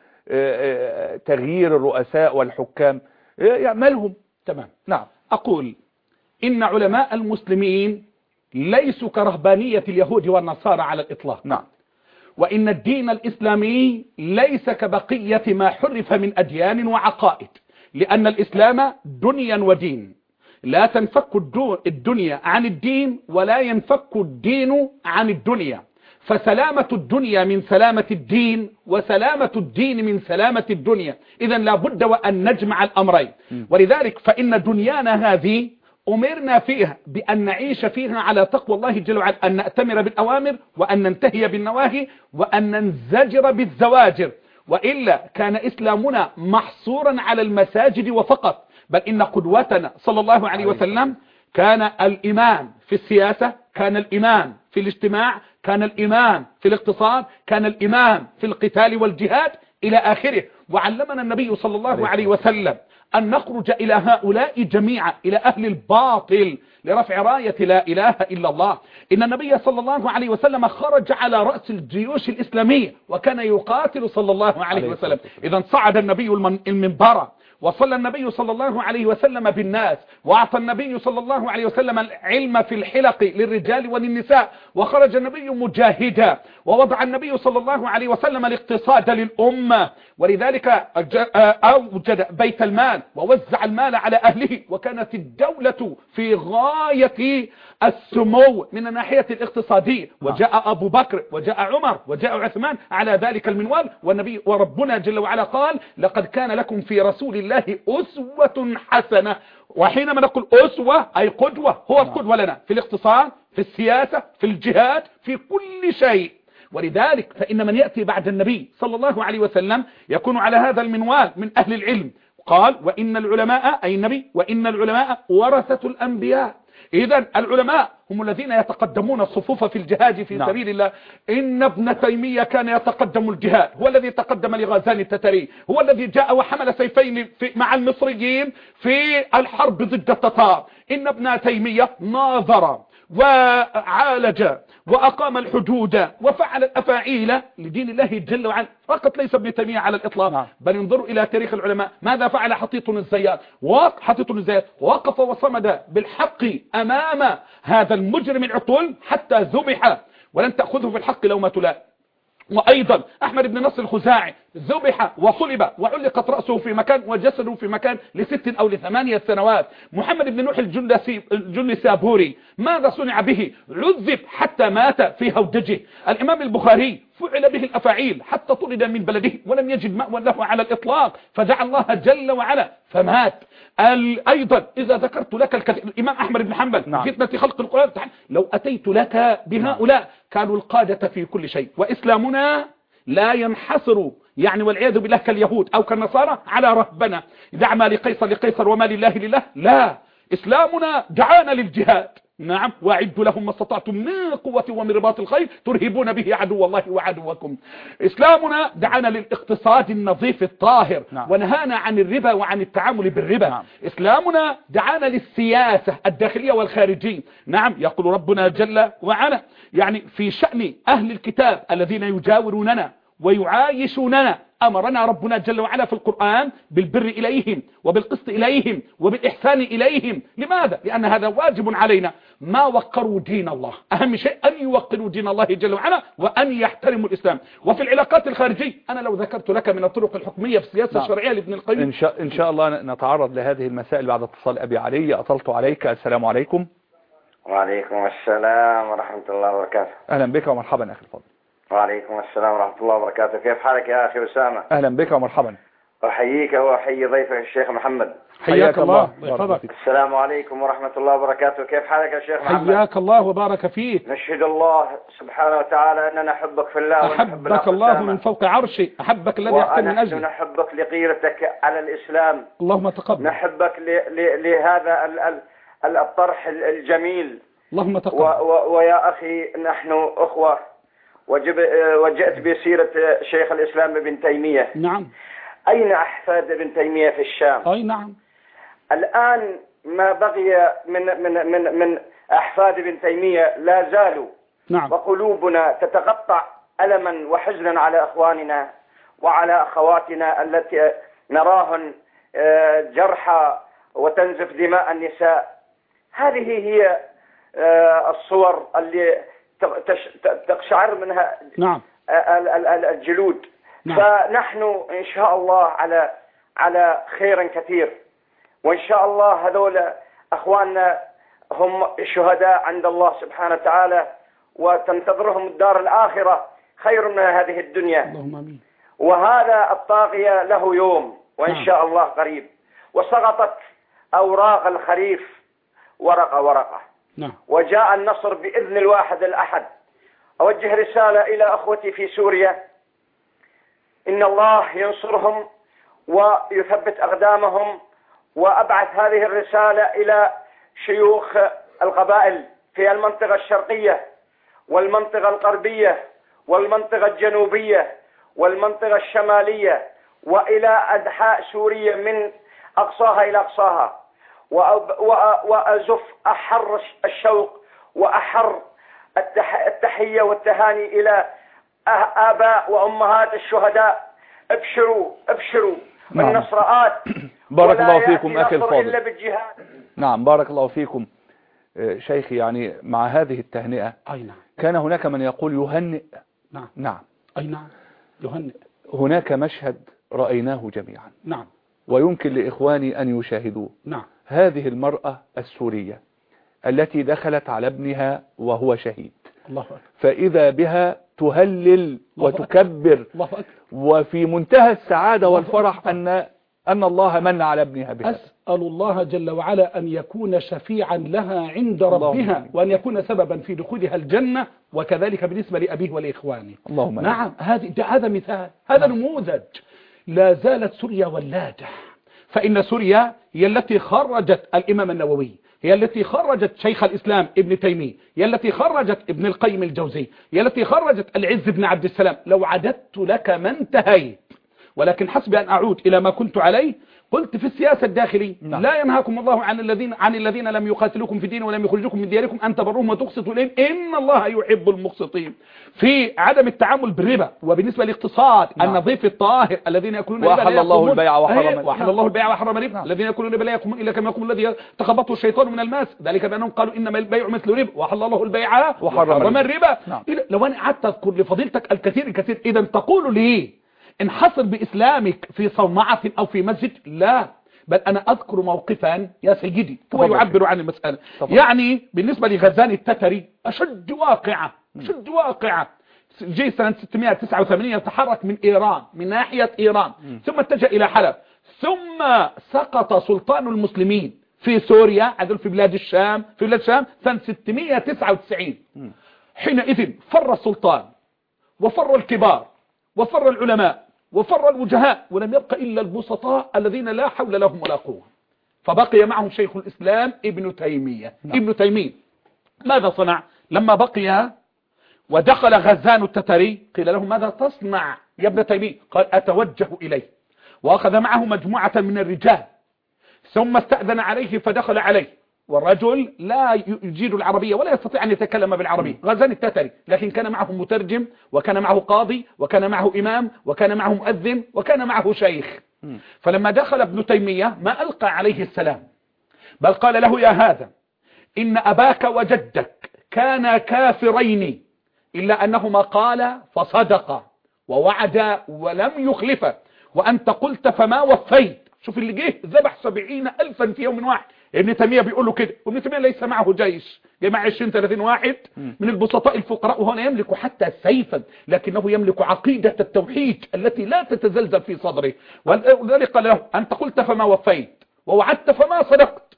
وتغيير الرؤساء والحكام؟ يعملهم تمام. نعم أقول إن علماء المسلمين ليسوا كرهبانية اليهود والنصارى على الإطلاق، نعم. وإن الدين الإسلامي ليس كبقية ما حرف من أديان وعقائد، لأن الإسلام دنيا ودين، لا تنفك الدنيا عن الدين ولا ينفك الدين عن الدنيا، فسلامة الدنيا من سلامة الدين وسلامة الدين من سلامة الدنيا. إذا لابد وأن نجمع الأمرين. ولذلك فإن دنيانا هذه أمرنا فيها بأن نعيش فيها على تقوى الله جل وعلا، أن نأتمر بالأوامر وأن ننتهي بالنواهي وأن ننزجر بالزواجر، وإلا كان إسلامنا محصورا على المساجد وفقط. بل إن قدوتنا صلى الله عليه وسلم كان الإمام في السياسة، كان الإمام في الاجتماع، كان الإمام في الاقتصاد، كان الإمام في القتال والجهاد إلى آخره. وعلمنا النبي صلى الله عليه وسلم أن نخرج إلى هؤلاء جميعا، إلى أهل الباطل، لرفع راية لا إله إلا الله. إن النبي صلى الله عليه وسلم خرج على رأس الجيوش الإسلامية وكان يقاتل صلى الله عليه وسلم. إذا صعد النبي المنبر وصلى النبي صلى الله عليه وسلم بالناس، وأعطى النبي صلى الله عليه وسلم العلم في الحلق للرجال وللنساء، وخرج النبي مجاهدا، ووضع النبي صلى الله عليه وسلم الاقتصاد للأمة، ولذلك أوجد بيت المال ووزع المال على أهله، وكانت الدولة في غاية السمو من الناحية الاقتصادية. وجاء أبو بكر وجاء عمر وجاء عثمان على ذلك المنوال، والنبي وربنا جل وعلا قال: لقد كان لكم في رسول الله أسوة حسنة. وحينما نقول أسوة أي قدوة، هو القدوة لنا في الاقتصاد، في السياسة، في الجهاد، في كل شيء. ولذلك فإن من يأتي بعد النبي صلى الله عليه وسلم يكون على هذا المنوال من أهل العلم. قال: وإن العلماء أي النبي وإن العلماء ورثة الأنبياء. إذن العلماء هم الذين يتقدمون الصفوف في الجهاد في نعم. سبيل الله. إن ابن تيمية كان يتقدم الجهاد، هو الذي تقدم لغازان التتري، هو الذي جاء وحمل سيفين في مع المصريين في الحرب ضد التتار. إن ابن تيمية ناظر وعالج وأقام الحدود وفعل الأفاعيل لدين الله جل وعلا فقط، ليس ابن تيمية على الإطلاق، بل انظروا إلى تاريخ العلماء ماذا فعل حطيط الزيات. حطيط الزيات وقف وصمد بالحق أمام هذا المجرم العطول حتى ذبح ولن تأخذه في الحق لومة لائم. وأيضا أحمد بن نصر الخزاعي ذبح وصلب وعلقت رأسه في مكان وجسده في مكان لست أو لثمانية سنوات. محمد بن نوح الجنسابوري ماذا صنع به؟ عذب حتى مات في هودجه. الإمام البخاري فعل به الأفاعيل حتى طرد من بلده ولم يجد مأوى له على الإطلاق، فدعا الله جل وعلا فمات. أيضا إذا ذكرت لك الكثير، الإمام أحمد بن حنبل نعم. فتنة خلق القرآن، لو أتيت لك بهؤلاء كانوا القادة في كل شيء. وإسلامنا لا ينحصر يعني والعياذ بالله كاليهود أو كالنصارى على رهبنة، دع ما لقيصر لقيصر وما لله لله. لا، إسلامنا دعانا للجهاد. نعم، واعدوا لهم ما استطعتم من قوة ومن رباط الخيل ترهبون به عدو الله وعدوكم. إسلامنا دعانا للاقتصاد النظيف الطاهر، نعم. ونهانا عن الربا وعن التعامل بالربا. نعم. إسلامنا دعانا للسياسة الداخلية والخارجية. نعم، يقول ربنا جل وعلا يعني في شأن أهل الكتاب الذين يجاوروننا ويعايشوننا، أمرنا ربنا جل وعلا في القرآن بالبر إليهم وبالقسط إليهم وبالإحسان إليهم. لماذا؟ لأن هذا واجب علينا. ما وقروا دين الله، أهم شيء أن يوقروا دين الله جل وعلا وأن يحترموا الإسلام. وفي العلاقات الخارجية أنا لو ذكرت لك من الطرق الحكمية في السياسة نعم. الشرعية لابن القيم. إن شاء, إن شاء الله نتعرض لهذه المسائل بعد اتصال أبي علي. أطلت عليك. السلام عليكم. وعليكم السلام ورحمة الله وبركاته. أهلا بك ومرحبا أخي الفاضل. وعليكم السلام ورحمة الله وبركاته. كيف حالك يا أخي أسامة؟ أهلا بك ومرحبا. أحييك وأحيي ضيفك الشيخ محمد. حياك الله. السلام عليكم ورحمة الله وبركاته. كيف حالك يا شيخ محمد؟ حياك الله وبارك فيك. نشهد الله سبحانه وتعالى أننا نحبك في الله. أحبك الله من فوق عرشي، أحبك الذي يحكم من أجلي. ونحبك لغيرتك على الإسلام. اللهم تقبل. نحبك لهذا الطرح الجميل. اللهم تقبل. ويا أخي نحن أخوة، وجئت بسيرة شيخ الإسلام ابن تيمية. نعم. أين أحفاد ابن تيمية في الشام؟ أي نعم. الآن ما بقي من من من من أحفاد ابن تيمية لا زالوا. نعم. وقلوبنا تتقطع ألما وحزنا على أخواننا وعلى أخواتنا التي نراهن جرحى وتنزف دماء النساء. هذه هي الصور اللي تقشعر منها نعم. الجلود. نعم. فنحن إن شاء الله على على خير كثير، وإن شاء الله هذول أخواننا هم شهداء عند الله سبحانه وتعالى، وتنتظرهم الدار الآخرة خير من هذه الدنيا. اللهم آمين. وهذا الطاغية له يوم وإن نعم. شاء الله قريب. وسقطت أوراق الخريف ورقة ورقة. نعم. وجاء النصر بإذن الواحد الأحد. أوجه رسالة إلى أخوتي في سوريا، إن الله ينصرهم ويثبت أقدامهم. وأبعث هذه الرسالة إلى شيوخ القبائل في المنطقة الشرقية والمنطقة الغربية والمنطقة الجنوبية والمنطقة الشمالية وإلى أنحاء سوريا من أقصاها إلى أقصاها، وأزف أحر الشوق وأحر التحية والتهاني إلى آباء وأمهات الشهداء. ابشروا ابشروا. نعم. النصر آت. بارك الله فيكم أخي إلا الفاضل. بالجهاد. نعم بارك الله فيكم شيخي. يعني مع هذه التهنئة أي نعم. كان هناك من يقول يهنئ. نعم. نعم. أي نعم يهنئ. هناك مشهد رأيناه جميعا. نعم. ويمكن لإخواني أن يشاهدوه. نعم. هذه المرأة السورية التي دخلت على ابنها وهو شهيد. الله أكبر. فإذا بها تهلل وتكبر الله أكبر. وفي منتهى السعادة والفرح أن أن الله من على ابنها بها. أسأل الله جل وعلا أن يكون شفيعا لها عند ربها، وأن يكون سببا في دخولها الجنة، وكذلك بالنسبة لأبيه ولإخوانه. اللهم نعم. هذا هذا مثال، هذا نموذج. لا زالت سوريا ولاده، فإن سوريا هي التي خرجت الإمام النووي، هي التي خرجت شيخ الإسلام ابن تيمية، هي التي خرجت ابن القيم الجوزي، هي التي خرجت العز بن عبد السلام. لو عددت لك ما انتهيت، ولكن حسب أن أعود إلى ما كنت عليه. قلت في السياسة الداخلية نعم. لا ينهاكم الله عن الذين عن الذين لم يقاتلوكم في الدين ولم يخرجوكم من دياركم أن تبروهم وتقسطوا إليهم إن الله يحب المقسطين. في عدم التعامل بالربا، وبالنسبة للاقتصاد نعم. النظيف الطاهر الذين يأكلون الربا وأحل الله البيع وحرم وأحل الله البيع وحرم الربا. نعم. الذين يأكلون الربا لا يقومون إلا كما يقوم الذي تخبطه الشيطان من الماس، ذلك بأنهم قالوا إنما البيع مثل ربا وأحل الله البيع وحرم الربا. نعم. لو أنا قعدت أذكر لفضيلتك الكثير الكثير، إذا تقول لي انحصر بإسلامك في صومعة أو في مسجد؟ لا، بل أنا أذكر موقفا يا سيدي هو يعبر عن المسألة. طبعا. يعني بالنسبة لغزان التتري أشد واقعة أشد واقعة جي سنة ستمائة وتسعة وثمانين يتحرك من إيران، من ناحية إيران، م. ثم اتجه إلى حلب، ثم سقط سلطان المسلمين في سوريا، عدل في بلاد الشام في بلاد الشام سنة ستمائة وتسعة وتسعين. م. حينئذ فر السلطان وفر الكبار وفر العلماء وفر الوجهاء، ولم يبق إلا البسطاء الذين لا حول لهم ولا قوة. فبقي معهم شيخ الإسلام ابن تيمية. نعم. ابن تيمية ماذا صنع لما بقي ودخل غزان التتري؟ قيل له ماذا تصنع يا ابن تيمية؟ قال أتوجه إليه، وأخذ معه مجموعة من الرجال، ثم استأذن عليه فدخل عليه، والرجل لا يجيد العربية ولا يستطيع أن يتكلم بالعربية، غزان التتري، لكن كان معه مترجم، وكان معه قاضي، وكان معه إمام، وكان معه مؤذن، وكان معه شيخ. فلما دخل ابن تيمية ما ألقى عليه السلام، بل قال له يا هذا إن أباك وجدك كانا كافرين إلا أنهما قال فصدق ووعد ولم يخلف، وأنت قلت فما وفيت. شوف اللي جه ذبح سبعين ألفا في يوم واحد. ابن تيمية بيقول له كده، وابن تيمية ليس معه جيش، جمع عشرين ثلاثين واحد من البسطاء الفقراء، وهو لا يملك حتى سيفا، لكنه يملك عقيدة التوحيد التي لا تتزلزل في صدره. ولذلك قال له أنت قلت فما وفيت، ووعدت فما صدقت،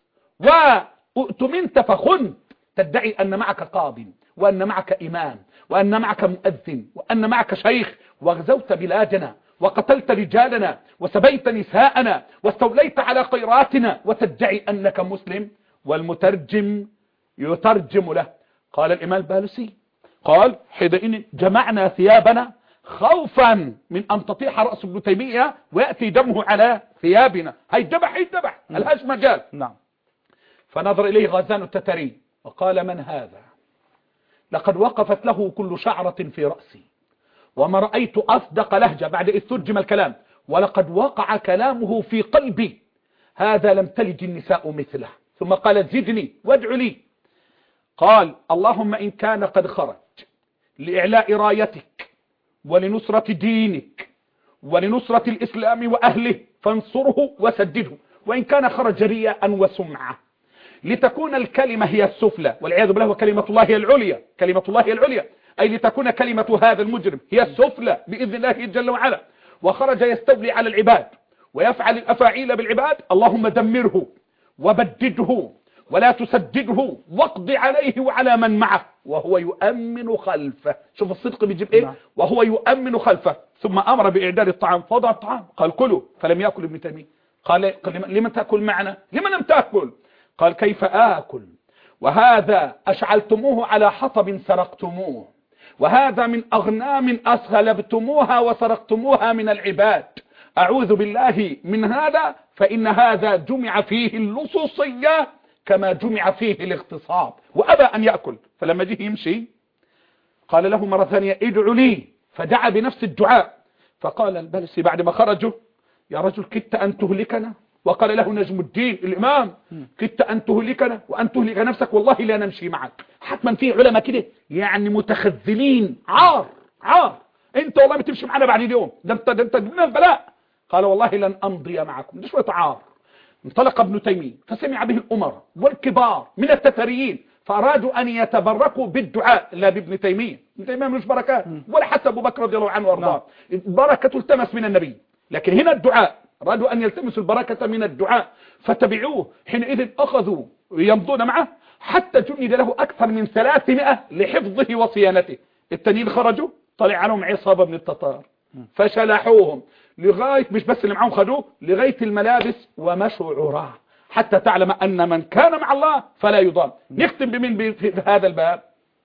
وأؤتمنت فخنت، تدعي أن معك قاض، وأن معك إمام، وأن معك مؤذن، وأن معك شيخ، وغزوت بلادنا، وقتلت رجالنا، وسبيت نساءنا، واستوليت على خيراتنا، وتدعي أنك مسلم. والمترجم يترجم له. قال الإمام البالوسي قال حينئذ جمعنا ثيابنا خوفا من أن تطيح رأس ابن تيمية ويأتي دمه على ثيابنا، هيدبح هيدبح الهاش مجال. نعم. فنظر إليه غزان التتري وقال من هذا؟ لقد وقفت له كل شعرة في رأسي، وما رأيت أصدق لهجة بعد إذ ترجم الكلام، ولقد وقع كلامه في قلبي، هذا لم تلج النساء مثله. ثم قال زدني وادع لي. قال اللهم إن كان قد خرج لإعلاء رايتك ولنصرة دينك ولنصرة الإسلام وأهله فانصره وسدده، وإن كان خرج رياء وسمعة لتكون الكلمة هي السفلى والعياذ بالله، وكلمة الله هي العليا، كلمة الله هي العليا، أي لتكون كلمة هذا المجرم هي السفلى بإذن الله جل وعلا، وخرج يستولي على العباد ويفعل الأفاعيل بالعباد، اللهم دمره وبدده ولا تسدده واقض عليه وعلى من معه وهو يؤمن خلفه. شوف الصدق بيجيب ايه؟ وهو يؤمن خلفه. ثم أمر بإعداد الطعام، فوضع الطعام، قال كلوا، فلم يأكل ابن تيمية. قال لمن تأكل معنا؟ لمن لم تأكل؟ قال كيف آكل وهذا أشعلتموه على حطب سرقتموه، وهذا من أغنام أسغلبتموها وسرقتموها من العباد، أعوذ بالله من هذا، فإن هذا جمع فيه اللصوصية كما جمع فيه الاغتصاب، وأبى أن يأكل. فلما جه يمشي قال له مرة ثانية ادعوا لي، فدعا بنفس الدعاء. فقال البلسي بعد ما خرجوا يا رجل كدت أن تهلكنا، وقال له نجم الدين الإمام كدت أن تهلكنا وأن تهلك نفسك، والله لا نمشي معك. حتما في علماء كده يعني متخذلين، عار عار، انت والله بتمشي معنا بعد اليوم، ده انت ده انت من البلاء. قال والله لن أمضي معكم، ده شوية عار. انطلق ابن تيمية فسمع به الأمراء والكبار من التتريين، فأرادوا أن يتبركوا بالدعاء لا بابن تيمية. ابن تيمية مش بركات ولا حتى أبو بكر رضي الله عنه وارضاه، البركة تلتمس من النبي، لكن هنا الدعاء، أرادوا أن يلتمسوا البركة من الدعاء فتبعوه. حينئذ أخذوا يمضون معه حتى جند له أكثر من ثلاثمائة لحفظه وصيانته. التانيين خرجوا طلع عنهم عصابة من التتار فشلحوهم لغاية، مش بس اللي معهم خدوه، لغاية الملابس ومشوا عراه، حتى تعلم أن من كان مع الله فلا يضام. نختم بمن في هذا الباب؟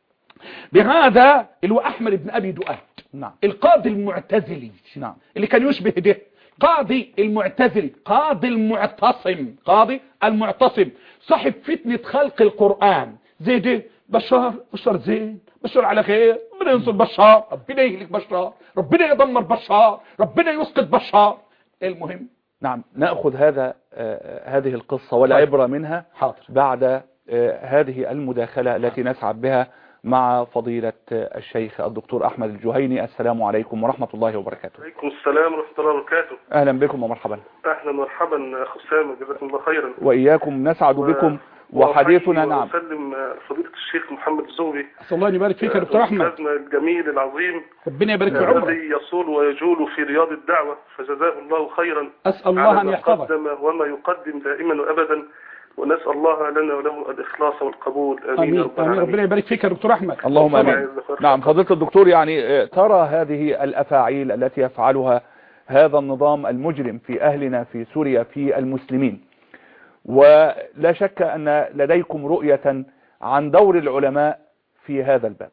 بهذا اللي هو أحمد بن أبي دؤاد، نعم. القاضي المعتزلي، نعم. اللي كان يشبه ده قاضي المعتزلي، قاضي المعتصم، قاضي المعتصم، صاحب فتنة خلق القرآن. زي ده بشار، بشار زين، بشار على خير، ربنا ينصر بشار، ربنا يهلك بشار، ربنا يدمر بشار، ربنا يسقط بشار. المهم نعم نأخذ هذا آه هذه القصة والعبرة منها حاضر. بعد آه هذه المداخلة التي نسعد بها مع فضيلة آه الشيخ الدكتور أحمد الجهيني. السلام عليكم ورحمة الله وبركاته. عليكم السلام ورحمة الله وبركاته. أهلا بكم ومرحبا. أهلا ومرحبا أخو سامي، جزاكم الله خيرا. وإياكم، نسعد و... بكم وحديثنا. نعم. وأسلم فضيلة الشيخ محمد الزغبي. أسأل الله أن يبارك فيك يا دكتور أحمد. أستاذنا الجميل العظيم، ربنا يبارك في عمرك، الذي يصول ويجول في رياض الدعوة، فجزاه الله خيرا. أسأل الله أن يحفظه قدم وما يقدم دائما وأبدا، ونسأل الله لنا وله الإخلاص والقبول. آمين. آمين. آمين. ربنا يبارك فيك يا دكتور أحمد. اللهم آمين. نعم فضيلة الدكتور، يعني ترى هذه الأفاعيل التي يفعلها هذا النظام المجرم في أهلنا في سوريا في المسلمين، ولا شك أن لديكم رؤية عن دور العلماء في هذا الباب.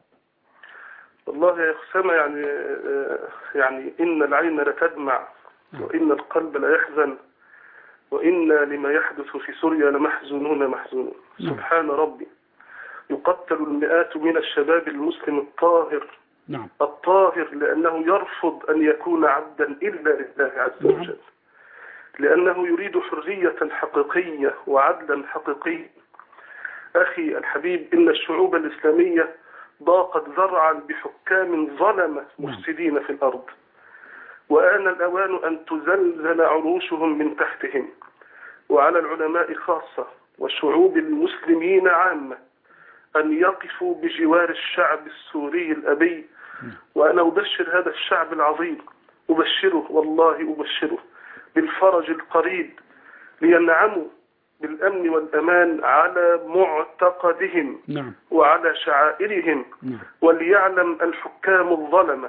والله يا أسامة يعني يعني إن العين لتدمع وإن القلب لا يحزن وإن لما يحدث في سوريا لمحزونون محزونون. سبحان ربي، يقتل المئات من الشباب المسلم الطاهر نعم. الطاهر لأنه يرفض أن يكون عبدا إلا لله عز وجل، نعم. لأنه يريد حرية حقيقية وعدلا حقيقي. أخي الحبيب، إن الشعوب الإسلامية ضاقت ذرعا بحكام ظلمة مفسدين في الأرض، وآن الأوان أن تزلزل عروشهم من تحتهم. وعلى العلماء خاصة والشعوب المسلمين عامة أن يقفوا بجوار الشعب السوري الأبي. وأنا أبشر هذا الشعب العظيم، أبشره والله أبشره بالفرج القريب، لينعموا بالأمن والأمان على معتقدهم نعم. وعلى شعائرهم. نعم. وليعلم الحكام الظلمة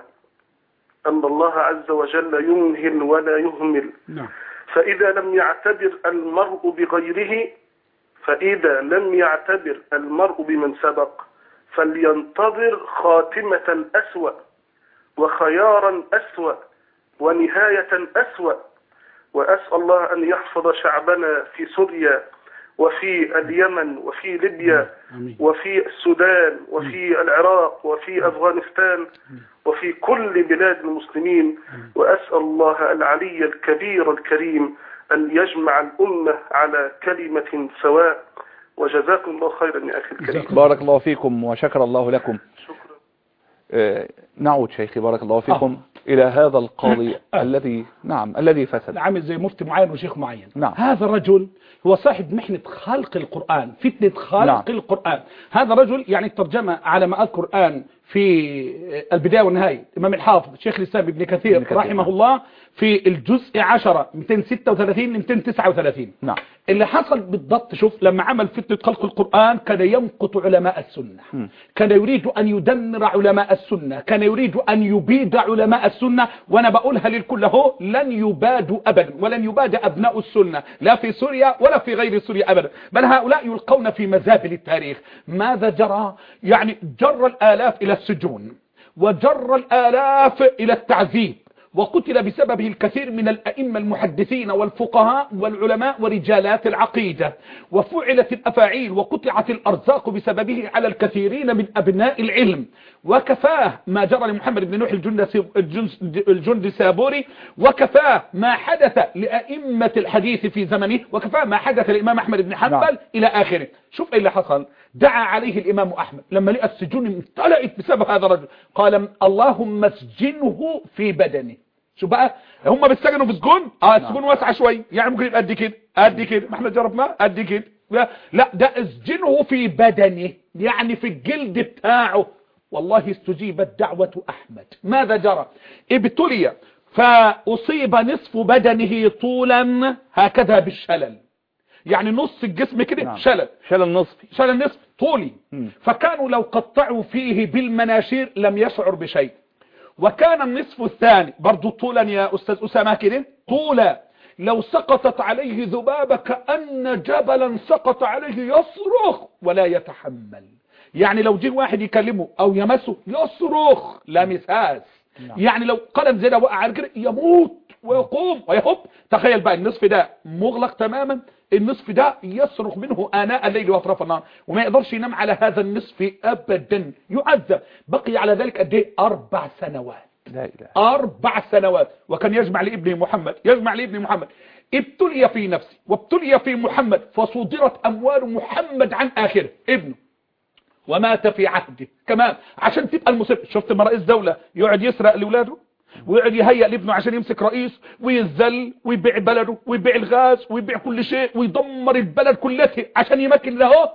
أن الله عز وجل يمهل ولا يهمل. نعم. فإذا لم يعتبر المرء بغيره فإذا لم يعتبر المرء بمن سبق فلينتظر خاتمة أسوأ وخيارا أسوأ ونهاية أسوأ. وأسأل الله أن يحفظ شعبنا في سوريا وفي اليمن وفي ليبيا وفي السودان وفي العراق وفي أفغانستان وفي كل بلاد المسلمين. وأسأل الله العلي الكبير الكريم أن يجمع الأمة على كلمة سواء. وجزاكم الله خيرا يا أخي الكريم. بارك الله فيكم وشكر الله لكم. شكرا. آه نعود شيخي بارك الله فيكم آه. إلى هذا القاضي آه. الذي نعم الذي فسد، عامل زي مفتي معين وشيخ معين. نعم. هذا الرجل هو صاحب محنة خلق القرآن، فتنة خلق نعم. القرآن. هذا رجل يعني الترجمة على ما أذكر الآن في البداية والنهاية الإمام الحافظ شيخ الإسلام ابن كثير, كثير رحمه نعم. الله في الجزء عشرة مئتين وستة وثلاثين مئتين وتسعة وثلاثين. نعم. اللي حصل بالضبط، شوف لما عمل فتنة خلق القرآن كان يمقت علماء السنة، م. كان يريد أن يدمر علماء السنة، كان يريد أن يبيد علماء السنة. وأنا بقولها للكل هو لن يبادوا أبدا ولن يباد أبناء السنة لا في سوريا ولا في غير سوريا أبدا، بل هؤلاء يلقون في مزابل التاريخ. ماذا جرى؟ يعني جر الآلاف إلى السجون وجر الآلاف إلى التعذيب، وقتل بسببه الكثير من الأئمة المحدثين والفقهاء والعلماء ورجالات العقيدة، وفعلت الأفاعيل وقطعت الأرزاق بسببه على الكثيرين من أبناء العلم. وكفاه ما جرى لمحمد بن نوح الجندي السابوري، وكفاه ما حدث لأئمة الحديث في زمنه، وكفاه ما حدث للإمام أحمد بن حنبل نعم. إلى آخره. شوف إيه اللي حصل. دعا عليه الإمام أحمد لما لقى السجون امتلأت بسبب هذا الرجل، قال اللهم اسجنه في بدنه. شو بقى هم بيسجنوا في سجون اه السجون واسعه شويه، يعني ممكن يبقى قد كده قد كده، ما احنا جربناه قد كده. لا ده اسجنه في بدنه، يعني في الجلد بتاعه. والله استجيبت دعوة أحمد. ماذا جرى؟ ابتلي فأصيب نصف بدنه طولا هكذا بالشلل، يعني نص الجسم كده نعم. شلل شلل نصفي شلل نصف طولي. م. فكانوا لو قطعوا فيه بالمناشير لم يشعر بشيء. وكان النصف الثاني برضو طولا يا أستاذ أسامة كده طولا، لو سقطت عليه ذبابة كأن جبلا سقط عليه يصرخ ولا يتحمل. يعني لو جه واحد يكلمه أو يمسه يصرخ لا مساس. نعم. يعني لو قلم زي ده وقع على كده يموت ويقوم ويهب. تخيل بقى النصف ده مغلق تماما، النصف ده يصرخ منه آناء الليل وأطراف النهار، وما يقدرش ينام على هذا النصف أبدا، يعذب. بقي على ذلك قد ايه؟ أربع سنوات. لا إله. أربع سنوات. وكان يجمع لابنه محمد يجمع لابنه محمد. ابتلي في نفسه وابتلي في محمد، فصدرت أموال محمد عن آخره ابنه، ومات في عهده كمان عشان تبقى المصيبة. شفت ما رئيس دولة يقعد يسرق لأولاده ويقعد يهيئ لابنه عشان يمسك رئيس ويذل ويبيع بلده ويبيع الغاز ويبيع كل شيء ويدمر البلد كلها عشان يمكن له،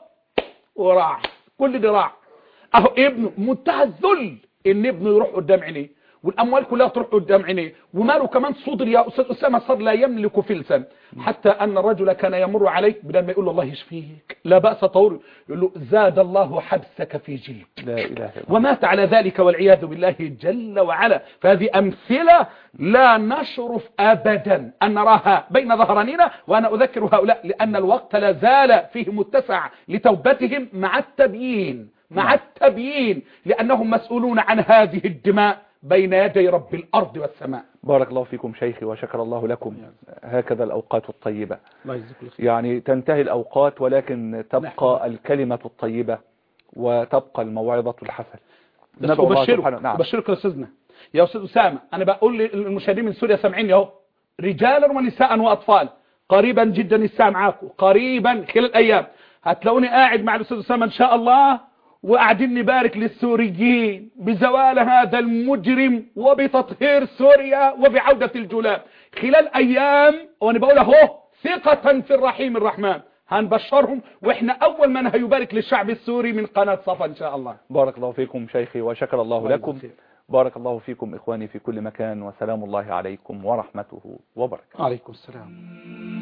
وراح كل ده راح. اهو ابنه منتهى الذل ان ابنه يروح قدام عينيه والاموال كلها تروح قدام عينيه، وماله كمان صدر يا استاذ اسامه صار لا يملك فلسا، حتى ان الرجل كان يمر عليه بدل ما يقول له الله يشفيك لا باس طول، يقول له زاد الله حبسك في جلد، لا اله الا الله، ومات على ذلك والعياذ بالله جل وعلا. فهذه امثله لا نشرف ابدا ان نراها بين ظهرانينا، وانا اذكر هؤلاء لان الوقت لا زال فيه متسع لتوبتهم مع التبيين مع التبيين لانهم مسؤولون عن هذه الدماء بين يدي رب الارض والسماء. بارك الله فيكم شيخي وشكر الله لكم. هكذا الأوقات الطيبة، الله يجزيك الخير. يعني تنتهي الأوقات ولكن تبقى نحن. الكلمة الطيبة وتبقى الموعظة الحسنة. أبشرك نعم. أبشرك يا أستاذنا يا أستاذ أسامة، أنا بقول للمشاهدين من سوريا سامعيني أهو، رجالا ونساء وأطفال، قريبا جدا الساعة معاكم، قريبا خلال الأيام هتلاقوني قاعد مع الأستاذ أسامة إن شاء الله، وقاعدين نبارك للسوريين بزوال هذا المجرم وبتطهير سوريا وبعودة الجولان خلال أيام، وأنا بقول اهو ثقة في الرحيم الرحمن هنبشرهم، وإحنا أول من هيبارك للشعب السوري من قناة صفا إن شاء الله. بارك الله فيكم شيخي وشكر الله لكم. بارك الله فيكم إخواني في كل مكان، وسلام الله عليكم ورحمته وبركاته. عليكم السلام.